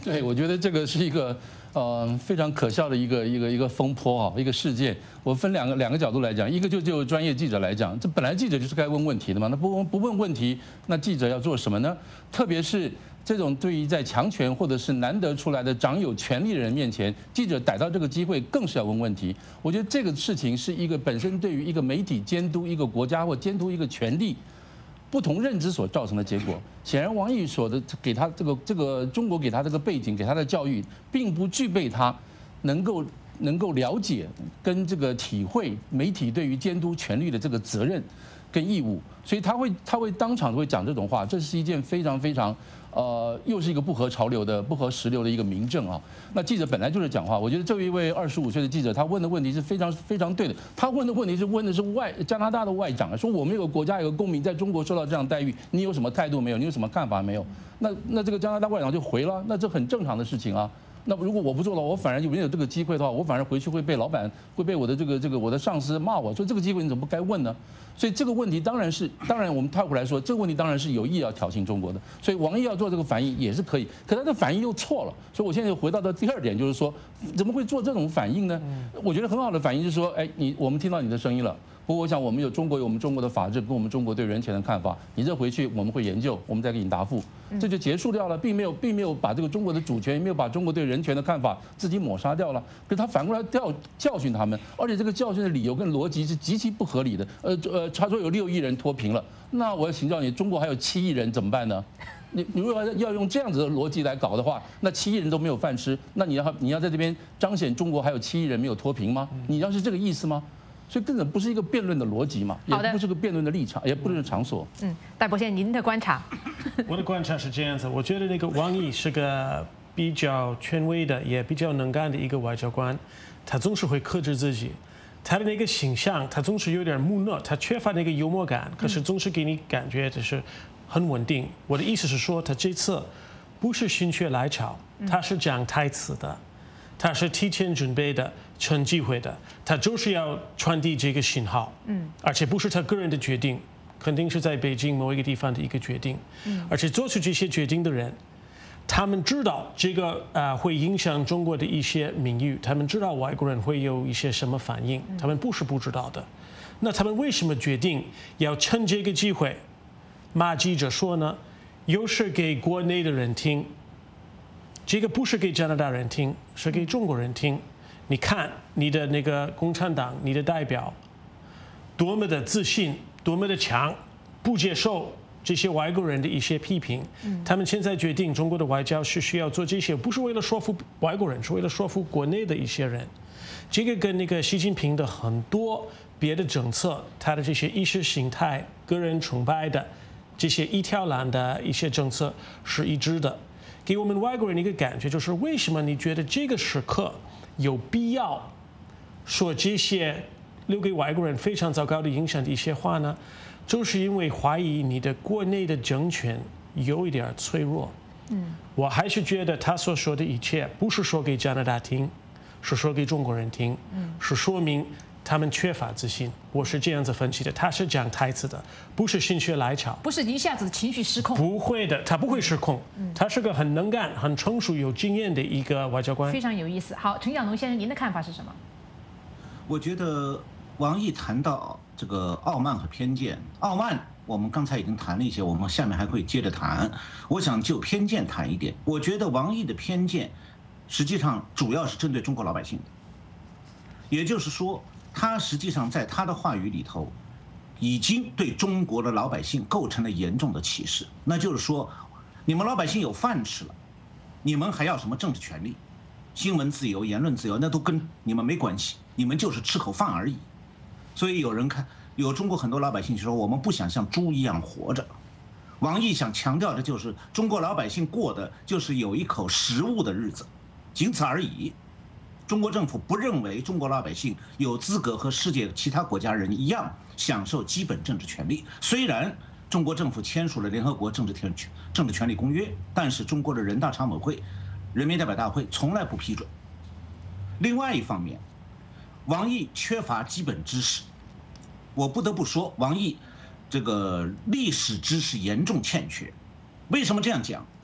对，我觉得这个是一个非常可笑的一个风波啊，一个事件。我分两个角度来讲，一个就专业记者来讲，这本来记者就是该问问题的嘛，那不问问题，那记者要做什么呢？特别是这种对于在强权或者是难得出来的掌有权力的人面前，记者逮到这个机会更是要问问题。我觉得这个事情是一个本身对于一个媒体监督一个国家或监督一个权力不同认知所造成的结果。显然，王毅所的给他这个中国给他这个背景，给他的教育，并不具备他能够了解跟这个体会媒体对于监督权力的这个责任跟义务，所以他会当场会讲这种话，这是一件非常又是一个不合潮流的、不合时流的一个明证啊。那记者本来就是讲话，我觉得这一位25岁的记者，他问的问题是非常对的。他问的问题是加拿大的外长，说我们有个国家有个公民在中国受到这样待遇，你有什么态度没有？你有什么看法没有？那这个加拿大外长就回了，那这很正常的事情啊。那如果我不做了，我反而没有这个机会的话，我反而回去会被老板、会被我的我的上司骂我，说这个机会你怎么不该问呢？所以这个问题当然我们套回来说，这个问题当然是有意要挑衅中国的。所以王毅要做这个反应也是可以，可他的反应又错了。所以我现在又回到第二点，就是说怎么会做这种反应呢？我觉得很好的反应就是说，我们听到你的声音了。不过我想我们有我们中国的法治跟我们中国对人权的看法，你这回去我们会研究，我们再给你答复，这就结束掉了，并没有把这个中国的主权，也没有把中国对人权的看法自己抹杀掉了。可是他反过来教训他们，而且这个教训的理由跟逻辑是极其不合理的。他说有6亿人脱贫了，那我要请教你，中国还有7亿人怎么办呢？你如果要用这样子的逻辑来搞的话，那7亿人都没有饭吃，那你要在这边彰显中国还有7亿人没有脱贫吗？你要是这个意思吗？所以根本不是一个辩论的逻辑嘛，也不是个辩论的立场，也不是场所。 戴博先生，您的观察？ 我的观察是这样子，我觉得那个王毅是个比较权威的，也比较能干的一个外交官，他总是会克制自己，他的那个形象，他总是有点木讷，他缺乏那个幽默感，可是总是给你感觉就是很稳定。我的意思是说，他这次不是心血来潮，他是讲台词的。他是提前准备的、趁机会的，他就是要传递这个信号，而且不是他个人的决定，肯定是在北京某一个地方的一个决定，而且做出这些决定的人，他们知道这个会影响中国的一些名誉，他们知道外国人会有一些什么反应，他们不是不知道的。那他们为什么决定要趁这个机会骂记者说呢？又是给国内的人听。这个不是给加拿大人听，是给中国人听。你看你的那个共产党，你的代表多么的自信，多么的强，不接受这些外国人的一些批评。他们现在决定中国的外交是需要做这些，不是为了说服外国人，是为了说服国内的一些人。这个跟那个习近平的很多别的政策，他的这些意识形态、个人崇拜的这些一条栏的一些政策是一致的。给我们外国人一个感觉，就是为什么你觉得这个时刻有必要说这些留给外国人非常糟糕的影响的一些话呢？就是因为怀疑你的国内的政权有一点脆弱。我还是觉得他所说的一切不是说给加拿大听，是说给中国人听，是说明他们缺乏自信，我是这样子分析的。他是讲台词的，不是心血来潮， 不是一下子情绪失控。 不会的，他不会失控。他是个很能干、很成熟、有经验的一个外交官。 非常有意思。好，陈小农先生，您的看法是什么？ 我觉得王毅谈到这个傲慢和偏见，傲慢我们刚才已经谈了一些，我们下面还会接着谈。我想就偏见谈一点。我觉得王毅的偏见实际上主要是针对中国老百姓的，也就是说，他实际上在他的话语里头，已经对中国的老百姓构成了严重的歧视。那就是说，你们老百姓有饭吃了，你们还要什么政治权利、新闻自由、言论自由，那都跟你们没关系，你们就是吃口饭而已。所以有中国很多老百姓就说，我们不想像猪一样活着。王毅想强调的就是，中国老百姓过的就是有一口食物的日子，仅此而已。中国政府不认为中国老百姓有资格和世界其他国家人一样享受基本政治权利。虽然中国政府签署了联合国政治权利公约，但是中国的人大常委会、人民代表大会从来不批准。另外一方面，王毅缺乏基本知识，我不得不说，王毅这个历史知识严重欠缺。为什么这样讲？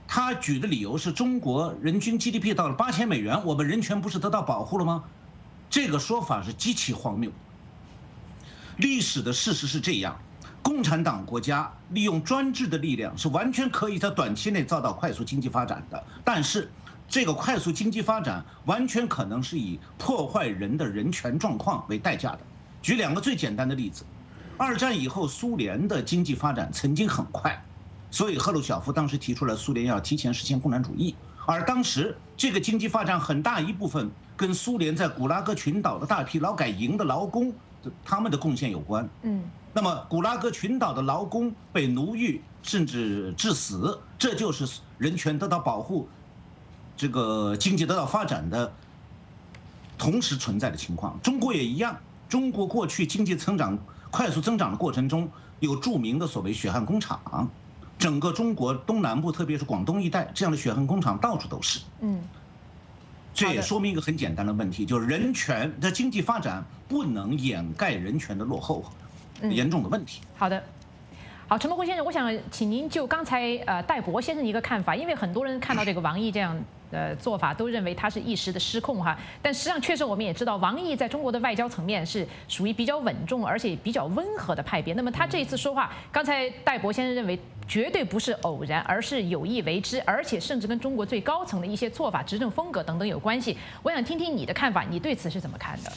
他举的理由是中国人均 GDP 到了$8000，我们人权不是得到保护了吗？这个说法是极其荒谬。历史的事实是这样，共产党国家利用专制的力量是完全可以在短期内造到快速经济发展的，但是这个快速经济发展完全可能是以破坏人的人权状况为代价的。举2个最简单的例子，2战以后苏联的经济发展曾经很快，所以赫鲁晓夫当时提出了苏联要提前实现共产主义，而当时这个经济发展很大一部分跟苏联在古拉格群岛的大批劳改营的劳工他们的贡献有关。那么古拉格群岛的劳工被奴役甚至致死，这就是人权得到保护，这个经济得到发展的同时存在的情况。中国也一样，中国过去经济增长快速增长的过程中，有著名的所谓血汗工厂，整个中国东南部，特别是广东一带，这样的血汗工厂到处都是。这也说明一个很简单的问题，就是人权的经济发展不能掩盖人权的落后，严重的问题。 好的。好，陈伯坤先生，我想请您就刚才戴博先生的一个看法，因为很多人看到这个王毅这样做法，都认为他是一时的失控哈。但实际上，确实我们也知道，王毅在中国的外交层面是属于比较稳重而且比较温和的派别。那么他这一次说话，刚才戴博先生认为绝对不是偶然，而是有意为之，而且甚至跟中国最高层的一些做法、执政风格等等有关系。我想听听你的看法，你对此是怎么看的？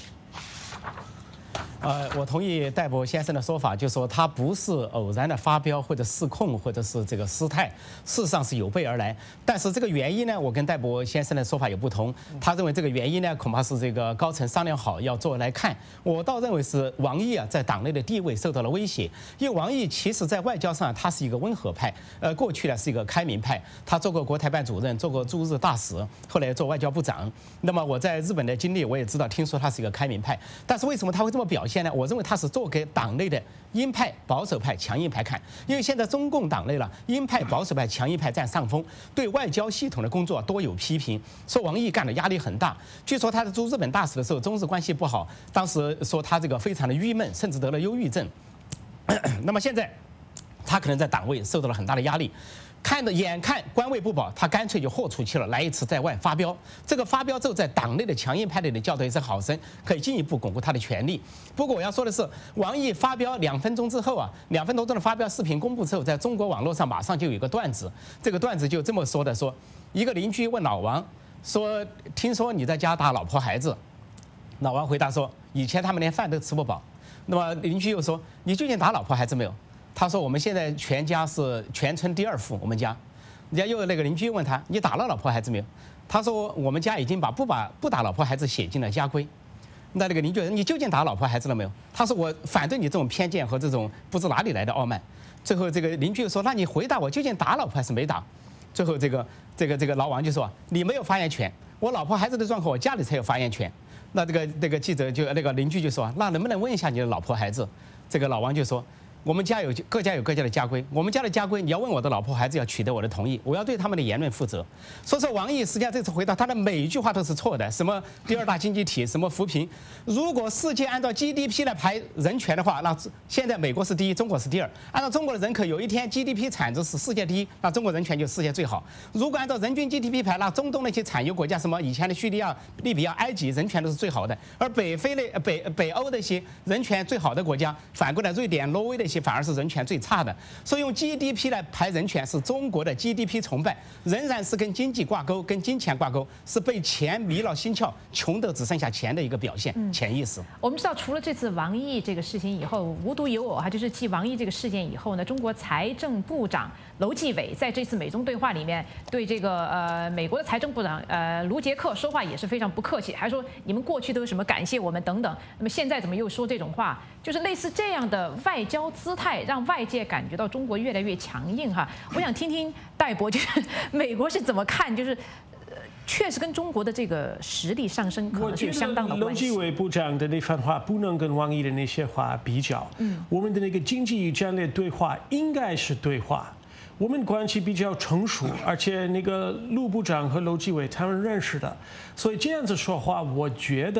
我同意戴博先生的说法，就是说他不是偶然的发飙或者失控或者是这个失态，事实上是有备而来。但是这个原因呢，我跟戴博先生的说法有不同。他认为这个原因呢，恐怕是这个高层商量好要做来看。我倒认为是王毅啊在党内的地位受到了威胁，因为王毅其实在外交上他是一个温和派，过去呢是一个开明派，他做过国台办主任，做过驻日大使，后来做外交部长。那么我在日本的经历，我也知道，听说他是一个开明派。但是为什么他会这么表现呢？我认为他是做给党内的鹰派、保守派、强硬派看，因为现在中共党内了，鹰派、保守派、强硬派占上风，对外交系统的工作多有批评，说王毅干的压力很大。据说他在驻日本大使的时候，中日关系不好，当时说他这个非常的郁闷，甚至得了忧郁症。那么现在，他可能在党内受到了很大的压力。眼看官位不保，他干脆就豁出去了，来一次在外发飙。这个发飙之后，在党内的强硬派内的叫得一声好声，可以进一步巩固他的权力。不过我要说的是，王毅发飙2分钟之后啊，2分多钟的发飙视频公布之后，在中国网络上马上就有一个段子，这个段子就这么说的：说一个邻居问老王说，听说你在家打老婆孩子。老王回答说，以前他们连饭都吃不饱。那么邻居又说，你最近打老婆孩子没有？他说我们现在全家是全村第2富，我们家。人家又那个邻居问他，你打了老婆孩子没有？他说我们家已经把不打老婆孩子写进了家规。那个邻居说，你究竟打老婆孩子了没有？他说我反对你这种偏见和这种不知哪里来的傲慢。最后这个邻居又说，那你回答我究竟打老婆还是没打？最后这个老王就说，你没有发言权，我老婆孩子的状况我家里才有发言权。那这个记者就那个邻居就说，那能不能问一下你的老婆孩子？这个老王就说，我们家各家有各家的家规，我们家的家规，你要问我的老婆孩子要取得我的同意，我要对他们的言论负责。所以说王毅实际上这次回答他的每一句话都是错的，什么第2大经济体，什么扶贫。如果世界按照 GDP 来排人权的话，那现在美国是第1，中国是第2。按照中国的人口，有一天 GDP 产值是世界第1，那中国人权就世界最好。如果按照人均 GDP 排，那中东那些产油国家，什么以前的叙利亚、利比亚、埃及，人权都是最好的。而北欧那些人权最好的国家，反过来瑞典、挪威那些反而是人权最差的。所以用 GDP 来排人权是中国的 GDP 崇拜，仍然是跟经济挂钩、跟金钱挂钩，是被钱迷了心窍，穷得只剩下钱的一个表现，潜意识。 我们知道，除了这次王毅这个事情以后，无独有偶哈，就是继王毅这个事件以后呢，中国财政部长楼继伟在这次美中对话里面对这个美国的财政部长卢杰克说话也是非常不客气，还说你们过去都有什么感谢我们等等，那么现在怎么又说这种话？就是类似这样的外交姿态，让外界感觉到中国越来越强硬哈。我想听听戴博，就是美国是怎么看，就是确实跟中国的这个实力上升可能是有相当的关系。 楼继伟部长的那番话不能跟王毅的那些话比较。我们的那个经济与战略对话应该是对话。我们关系比较成熟，而且那个陆部长和楼继伟他们认识的，所以这样子说话，我觉得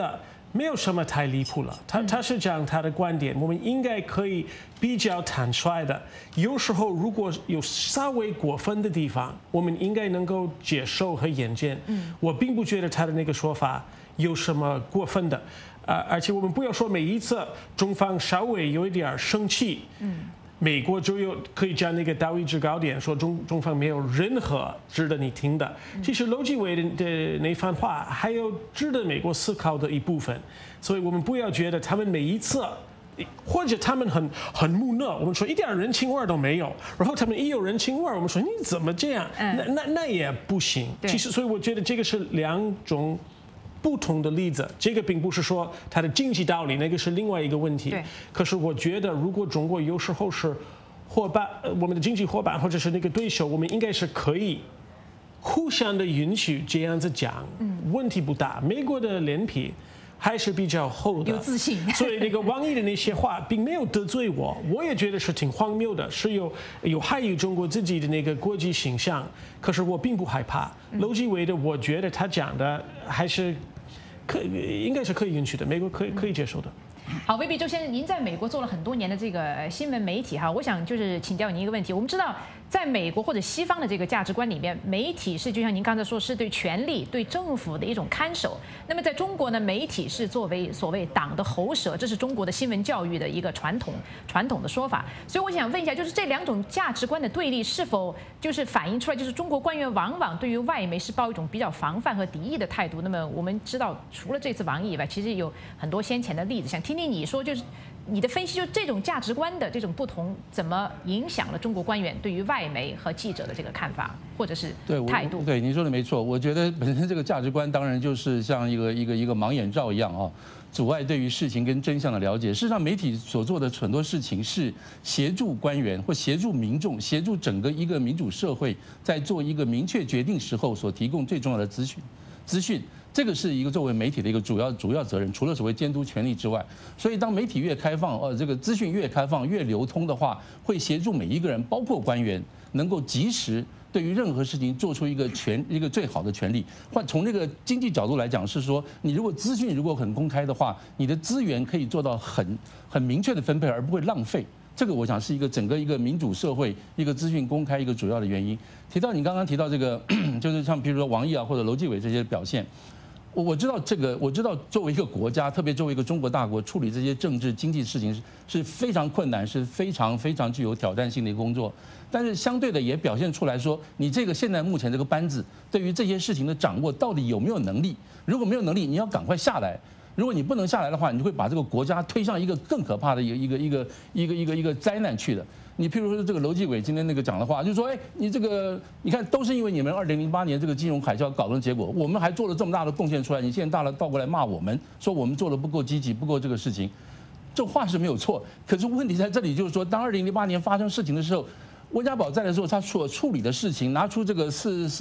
没有什么太离谱了。他是讲他的观点，我们应该可以比较坦率的。有时候如果有稍微过分的地方，我们应该能够接受和眼见。我并不觉得他的那个说法有什么过分的。而且我们不要说每一次中方稍微有一点生气，美国就可以将那个道义制高点，说中方没有任何值得你听的。其实楼继伟的那番话还有值得美国思考的一部分，所以我们不要觉得他们每一次，或者他们很木讷，我们说一点人情味都没有，然后他们一有人情味，我们说你怎么这样？那也不行。其实，所以我觉得这个是两种不同的例子，这个并不是说它的经济道理，那个是另外一个问题。可是我觉得，如果中国有时候是伙伴，我们的经济伙伴或者是那个对手，我们应该是可以互相的允许这样子讲，问题不大。美国的脸皮还是比较厚的， 有自信。 所以那个王毅的那些话并没有得罪我，我也觉得是挺荒谬的，是有害于中国自己的那个国际形象。可是我并不害怕。楼继伟的，我觉得他讲的还是应该是可以允许的，美国可以接受的。 好，魏必周先生，您在美国做了很多年的这个新闻媒体哈，我想就是请教您一个问题。我们知道，在美国或者西方的这个价值观里面，媒体是就像您刚才说，是对权力、对政府的一种看守。那么在中国呢，媒体是作为所谓党的喉舌，这是中国的新闻教育的一个传统的说法。所以我想问一下，就是这两种价值观的对立，是否就是反映出来，就是中国官员往往对于外媒是抱一种比较防范和敌意的态度？那么我们知道，除了这次王毅以外，其实有很多先前的例子，想听听你说，就是你的分析，就这种价值观的这种不同，怎么影响了中国官员对于外媒和记者的这个看法，或者是态度？ 对，您说的没错。我觉得本身这个价值观当然就是像一个盲眼罩一样啊，阻碍对于事情跟真相的了解。事实上，媒体所做的很多事情是协助官员或协助民众、协助整个一个民主社会在做一个明确决定时候所提供最重要的资讯。这个是一个作为媒体的一个主要责任，除了所谓监督权力之外，所以当媒体越开放，这个资讯越开放、越流通的话，会协助每一个人，包括官员，能够及时对于任何事情做出一个最好的权利。或从这个经济角度来讲，是说你如果资讯如果很公开的话，你的资源可以做到很明确的分配，而不会浪费。这个我想是整个一个民主社会一个资讯公开一个主要的原因。提到你刚刚提到这个，就是像比如说王毅啊或者楼继伟这些表现。我知道我知道作为一个国家，特别作为一个中国大国，处理这些政治经济事情是非常困难，是非常具有挑战性的一个工作。但是相对的也表现出来说，你这个现在目前这个班子对于这些事情的掌握到底有没有能力？如果没有能力，你要赶快下来。如果你不能下来的话，你就会把这个国家推向一个更可怕的一个灾难去的。你譬如说这个楼继伟今天那个讲的话，就是说，哎，你这个你看都是因为你们2008年这个金融海啸搞的结果，我们还做了这么大的贡献出来，你现在倒过来骂我们，说我们做的不够积极，不够这个事情，这话是没有错。可是问题在这里，就是说，当2008年发生事情的时候，温家宝在的时候，他所处理的事情，拿出这个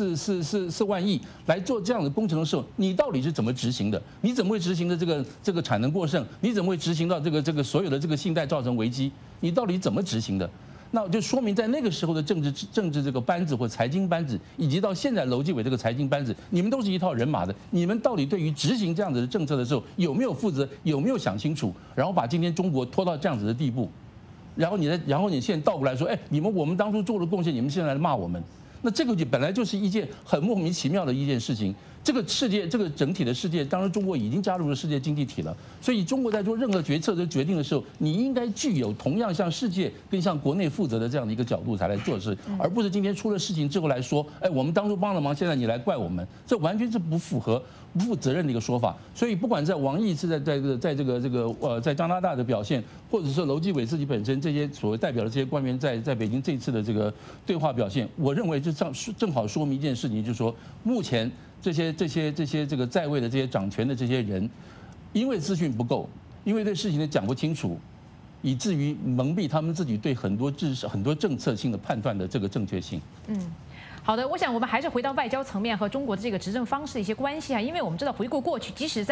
4万亿来做这样的工程的时候，你到底是怎么执行的？你怎么会执行的这个产能过剩？你怎么会执行到这个所有的这个信贷造成危机？你到底怎么执行的？那就说明在那个时候的政治这个班子或财经班子，以及到现在楼继伟这个财经班子，你们都是一套人马的。你们到底对于执行这样子的政策的时候，有没有负责？有没有想清楚？然后把今天中国拖到这样子的地步？然后你现在倒过来说，哎，我们当初做了贡献，你们现在来骂我们，那这个就本来就是一件很莫名其妙的一件事情。这个世界，这个整体的世界，当然中国已经加入了世界经济体了，所以中国在做任何决策的决定的时候，你应该具有同样向世界跟向国内负责的这样的一个角度才来做事，而不是今天出了事情之后来说，哎，我们当初帮了忙，现在你来怪我们，这完全是不负责任的一个说法。所以不管在王毅是在加拿大的表现，或者是楼继伟自己本身这些所谓代表的这些官员在北京这次的这个对话表现，我认为这正好说明一件事情，就是说目前这些这个在位的这些掌权的这些人，因为资讯不够，因为对事情的讲不清楚，以至于蒙蔽他们自己对很多政策性的判断的这个正确性。 好的，我想我们还是回到外交层面和中国的这个执政方式的一些关系啊，因为我们知道回顾过去，即使在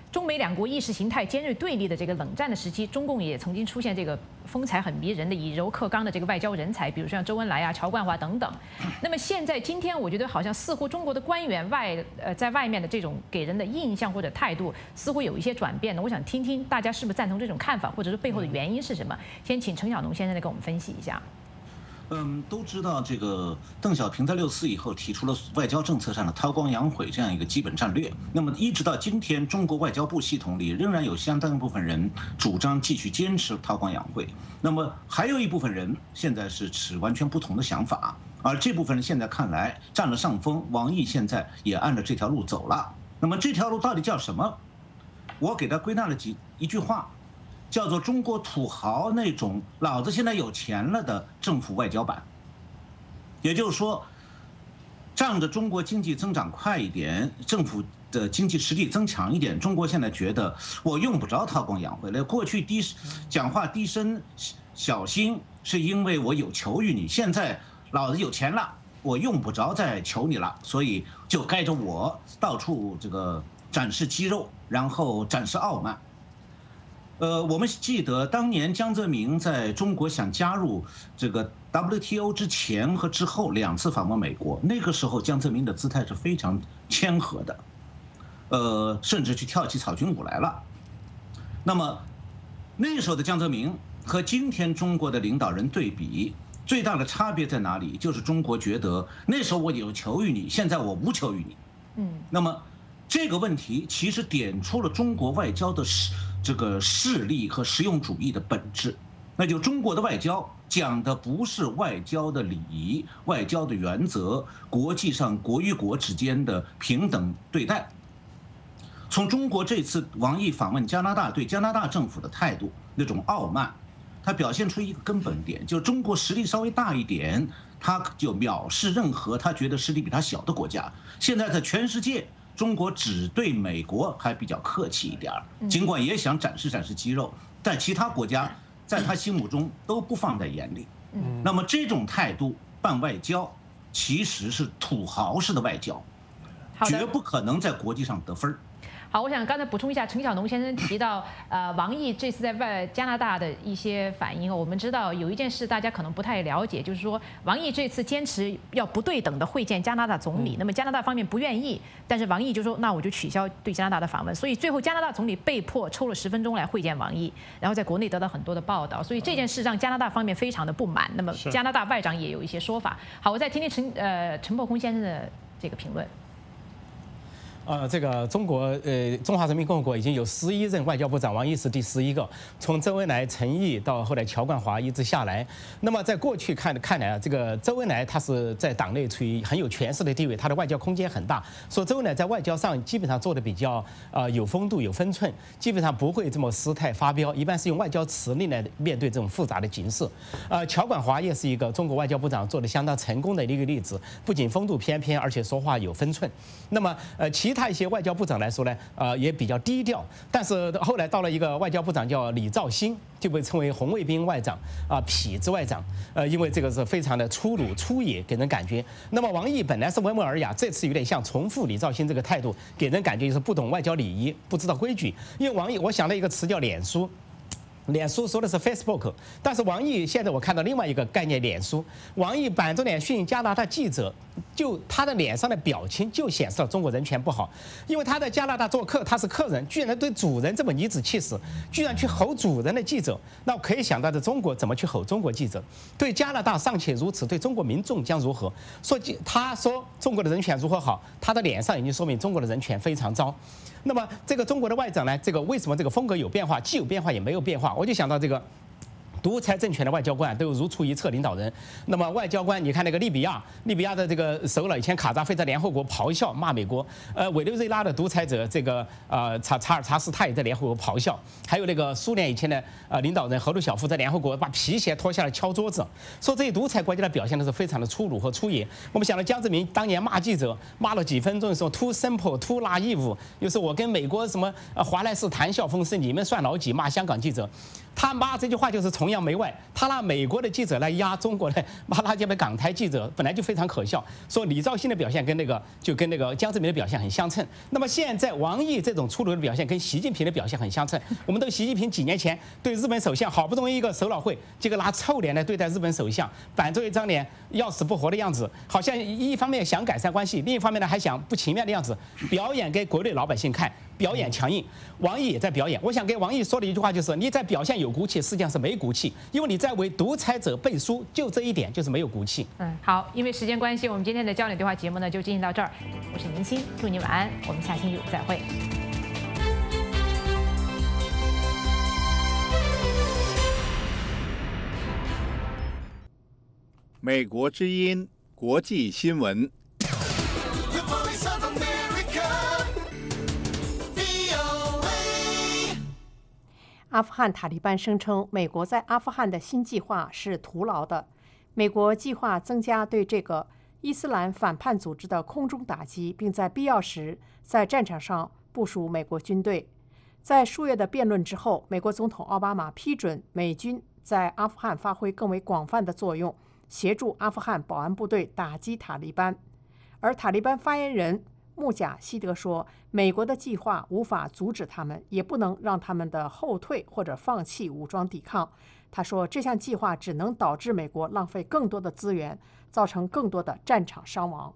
中美两国意识形态尖锐对立的这个冷战的时期，中共也曾经出现这个风采很迷人的以柔克刚的这个外交人才，比如像周恩来啊、乔冠华等等。那么现在今天，我觉得好像似乎中国的官员在外面的这种给人的印象或者态度似乎有一些转变呢。我想听听大家是不是赞同这种看法，或者是背后的原因是什么？先请陈小农先生来给我们分析一下。 都知道这个邓小平在6·4以后提出了外交政策上的韬光养晦这样一个基本战略。那么一直到今天，中国外交部系统里仍然有相当一部分人主张继续坚持韬光养晦。那么还有一部分人现在是持完全不同的想法，而这部分人现在看来占了上风。王毅现在也按照这条路走了。那么这条路到底叫什么？我给他归纳了一句话。叫做中国土豪那种老子现在有钱了的政府外交版，也就是说，仗着中国经济增长快一点，政府的经济实力增强一点，中国现在觉得我用不着韬光养晦了。过去讲话低声小心，是因为我有求于你，现在老子有钱了，我用不着再求你了，所以就该着我到处这个展示肌肉，然后展示傲慢。我们记得当年江泽民在中国想加入这个 WTO 之前和之后2次访问美国，那个时候江泽民的姿态是非常谦和的，甚至去跳起草裙舞来了。那么那时候的江泽民和今天中国的领导人对比，最大的差别在哪里？就是中国觉得那时候我有求于你，现在我无求于你。那么这个问题其实点出了中国外交的这个势力和实用主义的本质，那就中国的外交讲的不是外交的礼仪、外交的原则，国际上国与国之间的平等对待。从中国这次王毅访问加拿大，对加拿大政府的态度那种傲慢，它表现出一个根本点，就是中国实力稍微大一点，他就藐视任何他觉得实力比他小的国家。现在在全世界，中国只对美国还比较客气一点，尽管也想展示展示肌肉，但其他国家在他心目中都不放在眼里。那么这种态度办外交，其实是土豪式的外交，绝不可能在国际上得分。 好，我想刚才补充一下，陈小农先生提到，王毅这次在加拿大的一些反应。我们知道有一件事大家可能不太了解，就是说王毅这次坚持要不对等的会见加拿大总理，那么加拿大方面不愿意，但是王毅就说那我就取消对加拿大的访问，所以最后加拿大总理被迫抽了10分钟来会见王毅，然后在国内得到很多的报道，所以这件事让加拿大方面非常的不满。那么加拿大外长也有一些说法。好，我再听听陈伯空先生的这个评论。 这个中华人民共和国已经有11任外交部长，王毅是第11个。从周恩来、陈毅到后来乔冠华一直下来，那么在过去看来啊，这个周恩来他是在党内处于很有权势的地位，他的外交空间很大。说周恩来在外交上基本上做的比较有风度、有分寸，基本上不会这么失态发飙，一般是用外交辞令来面对这种复杂的形势。乔冠华也是一个中国外交部长做的相当成功的一个例子，不仅风度翩翩，而且说话有分寸。那么其他一些外交部长来说呢，也比较低调，但是后来到了一个外交部长叫李肇星，就被称为红卫兵外长痞子外长，因为这个是非常的粗鲁粗野，给人感觉。那么王毅本来是温文尔雅，这次有点像重复李肇星这个态度，给人感觉就是不懂外交礼仪，不知道规矩。因为王毅，我想了一个词叫脸书。脸书说的是 Facebook， 但是王毅现在我看到另外一个概念，脸书。王毅板着脸训加拿大记者，就他的脸上的表情就显示了中国人权不好，因为他在加拿大做客，他是客人，居然对主人这么颐指气使，居然去吼主人的记者，那可以想到的中国怎么去吼中国记者？对加拿大尚且如此，对中国民众将如何？他说中国的人权如何好，他的脸上已经说明中国的人权非常糟。那么这个中国的外长呢，这个为什么这个风格有变化，既有变化也没有变化？我就想到这个独裁政权的外交官都有如出一辙领导人。那么外交官，你看那个利比亚的这个首脑，以前卡扎菲在联合国咆哮骂美国，委内瑞拉的独裁者这个查尔查斯他也在联合国咆哮，还有那个苏联以前的领导人赫鲁晓夫在联合国把皮鞋脱下来敲桌子，说这些独裁国家的表现的是非常的粗鲁和粗野。我们想到江泽民当年骂记者骂了几分钟，说 too simple too naive， 又是我跟美国什么华莱士谈笑风生，你们算老几？骂香港记者。 他骂这句话就是崇洋媚外，他拿美国的记者来压中国的，把那些港台记者本来就非常可笑，说李兆新的表现跟那个江泽民的表现很相称。那么现在王毅这种粗鲁的表现跟习近平的表现很相称。我们都习近平几年前对日本首相好不容易一个首脑会，结果拿臭脸来对待日本首相，板着一张脸要死不活的样子，好像一方面想改善关系，另一方面呢还想不情愿的样子，表演给国内老百姓看，表演强硬。王毅也在表演。我想给王毅说的一句话就是：你在表现有骨气，实际上是没骨气，因为你在为独裁者背书，就这一点就是没有骨气。 好，因为时间关系，我们今天的焦点对话节目呢就进行到这儿。我是宁鑫，祝你晚安，我们下星期五再会。 美国之音国际新闻。 阿富汗塔利班声称，美国在阿富汗的新计划是徒劳的。美国计划增加对这个伊斯兰反叛组织的空中打击，并在必要时在战场上部署美国军队。在数月的辩论之后，美国总统奥巴马批准美军在阿富汗发挥更为广泛的作用，协助阿富汗保安部队打击塔利班。而塔利班发言人穆贾希德说，美国的计划无法阻止他们，也不能让他们的后退或者放弃武装抵抗。他说，这项计划只能导致美国浪费更多的资源，造成更多的战场伤亡。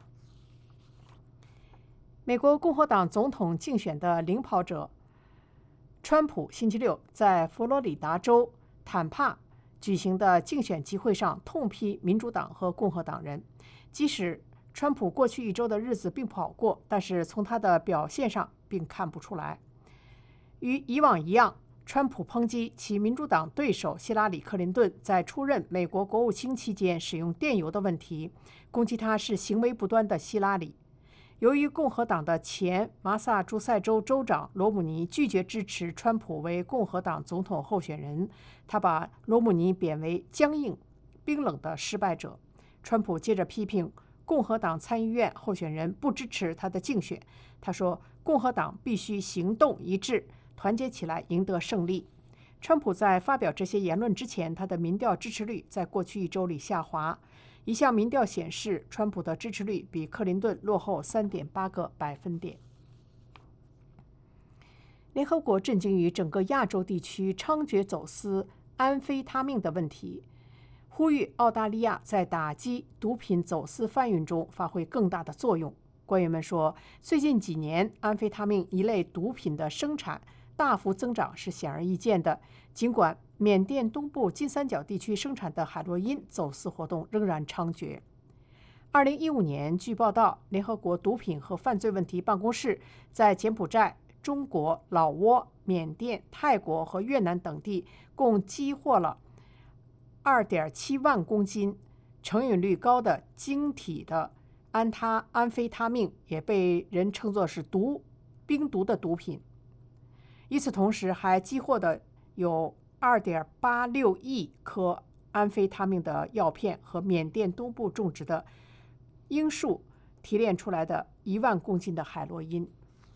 美国共和党总统竞选的领跑者川普星期六在佛罗里达州坦帕举行的竞选集会上痛批民主党和共和党人。即使川普过去一周的日子并不好过，但是从他的表现上并看不出来。与以往一样，川普抨击其民主党对手希拉里·克林顿在出任美国国务卿期间使用电邮的问题，攻击他是行为不端的希拉里。由于共和党的前麻萨诸塞州州长罗姆尼拒绝支持川普为共和党总统候选人，他把罗姆尼贬为僵硬、冰冷的失败者。川普接着批评共和党参议院候选人不支持他的竞选。他说，共和党必须行动一致，团结起来赢得胜利。川普在发表这些言论之前，他的民调支持率在过去一周里下滑。一项民调显示，川普的支持率比克林顿落后3.8个百分点。联合国震惊于整个亚洲地区猖獗走私安非他命的问题，呼吁澳大利亚在打击毒品走私贩运中发挥更大的作用。官员们说，最近几年安非他命一类毒品的生产大幅增长是显而易见的，尽管缅甸东部金三角地区生产的海洛因走私活动仍然猖獗。2015年，据报道，联合国毒品和犯罪问题办公室在柬埔寨、中国、老挝、缅甸、泰国和越南等地共缉获了2.7万公斤成瘾率高的晶体的安非他命，也被人称作是冰毒的毒品。与此同时，还缉获的有2.86亿颗安非他命的药片和缅甸东部种植的罂粟提炼出来的1万公斤的海洛因。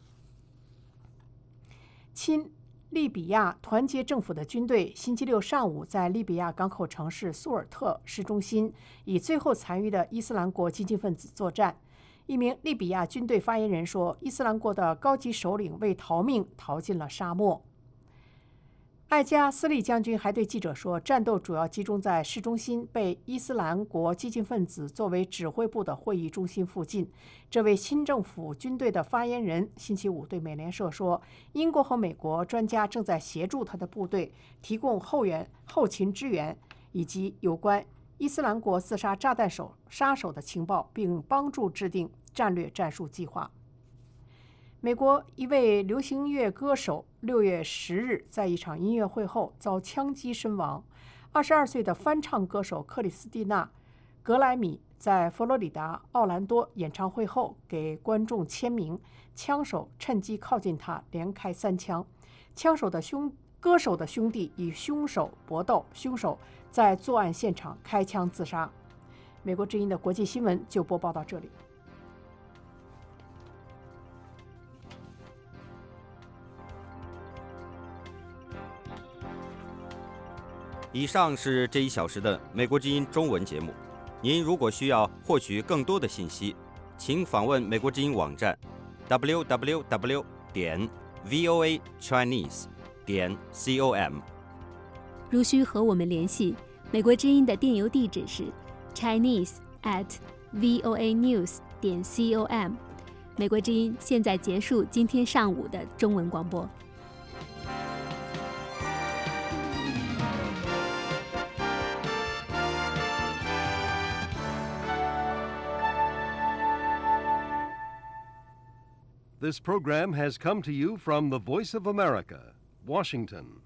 亲利比亚团结政府的军队星期六上午在利比亚港口城市苏尔特市中心与最后残余的伊斯兰国激进分子作战。一名利比亚军队发言人说，伊斯兰国的高级首领为逃命逃进了沙漠。艾加斯利将军还对记者说，战斗主要集中在市中心被伊斯兰国激进分子作为指挥部的会议中心附近。这位新政府军队的发言人星期五对美联社说，英国和美国专家正在协助他的部队提供后勤支援以及有关伊斯兰国自杀炸弹杀手的情报，并帮助制定战略战术计划。美国一位流行音乐歌手6月10日在一场音乐会后遭枪击身亡。22岁的翻唱歌手克里斯蒂娜·格莱米在佛罗里达奥兰多演唱会后给观众签名，枪手趁机靠近他，连开3枪。歌手的兄弟与凶手搏斗，凶手在作案现场开枪自杀。美国之音的国际新闻就播报到这里。 以上是这1小时的美国之音中文节目。您如果需要获取更多的信息，请访问美国之音网站 www.voachinese.com。 如需和我们联系，美国之音的电邮地址是 chinese@voanews.com。美国之音现在结束今天上午的中文广播。 This program has come to you from the Voice of America, Washington.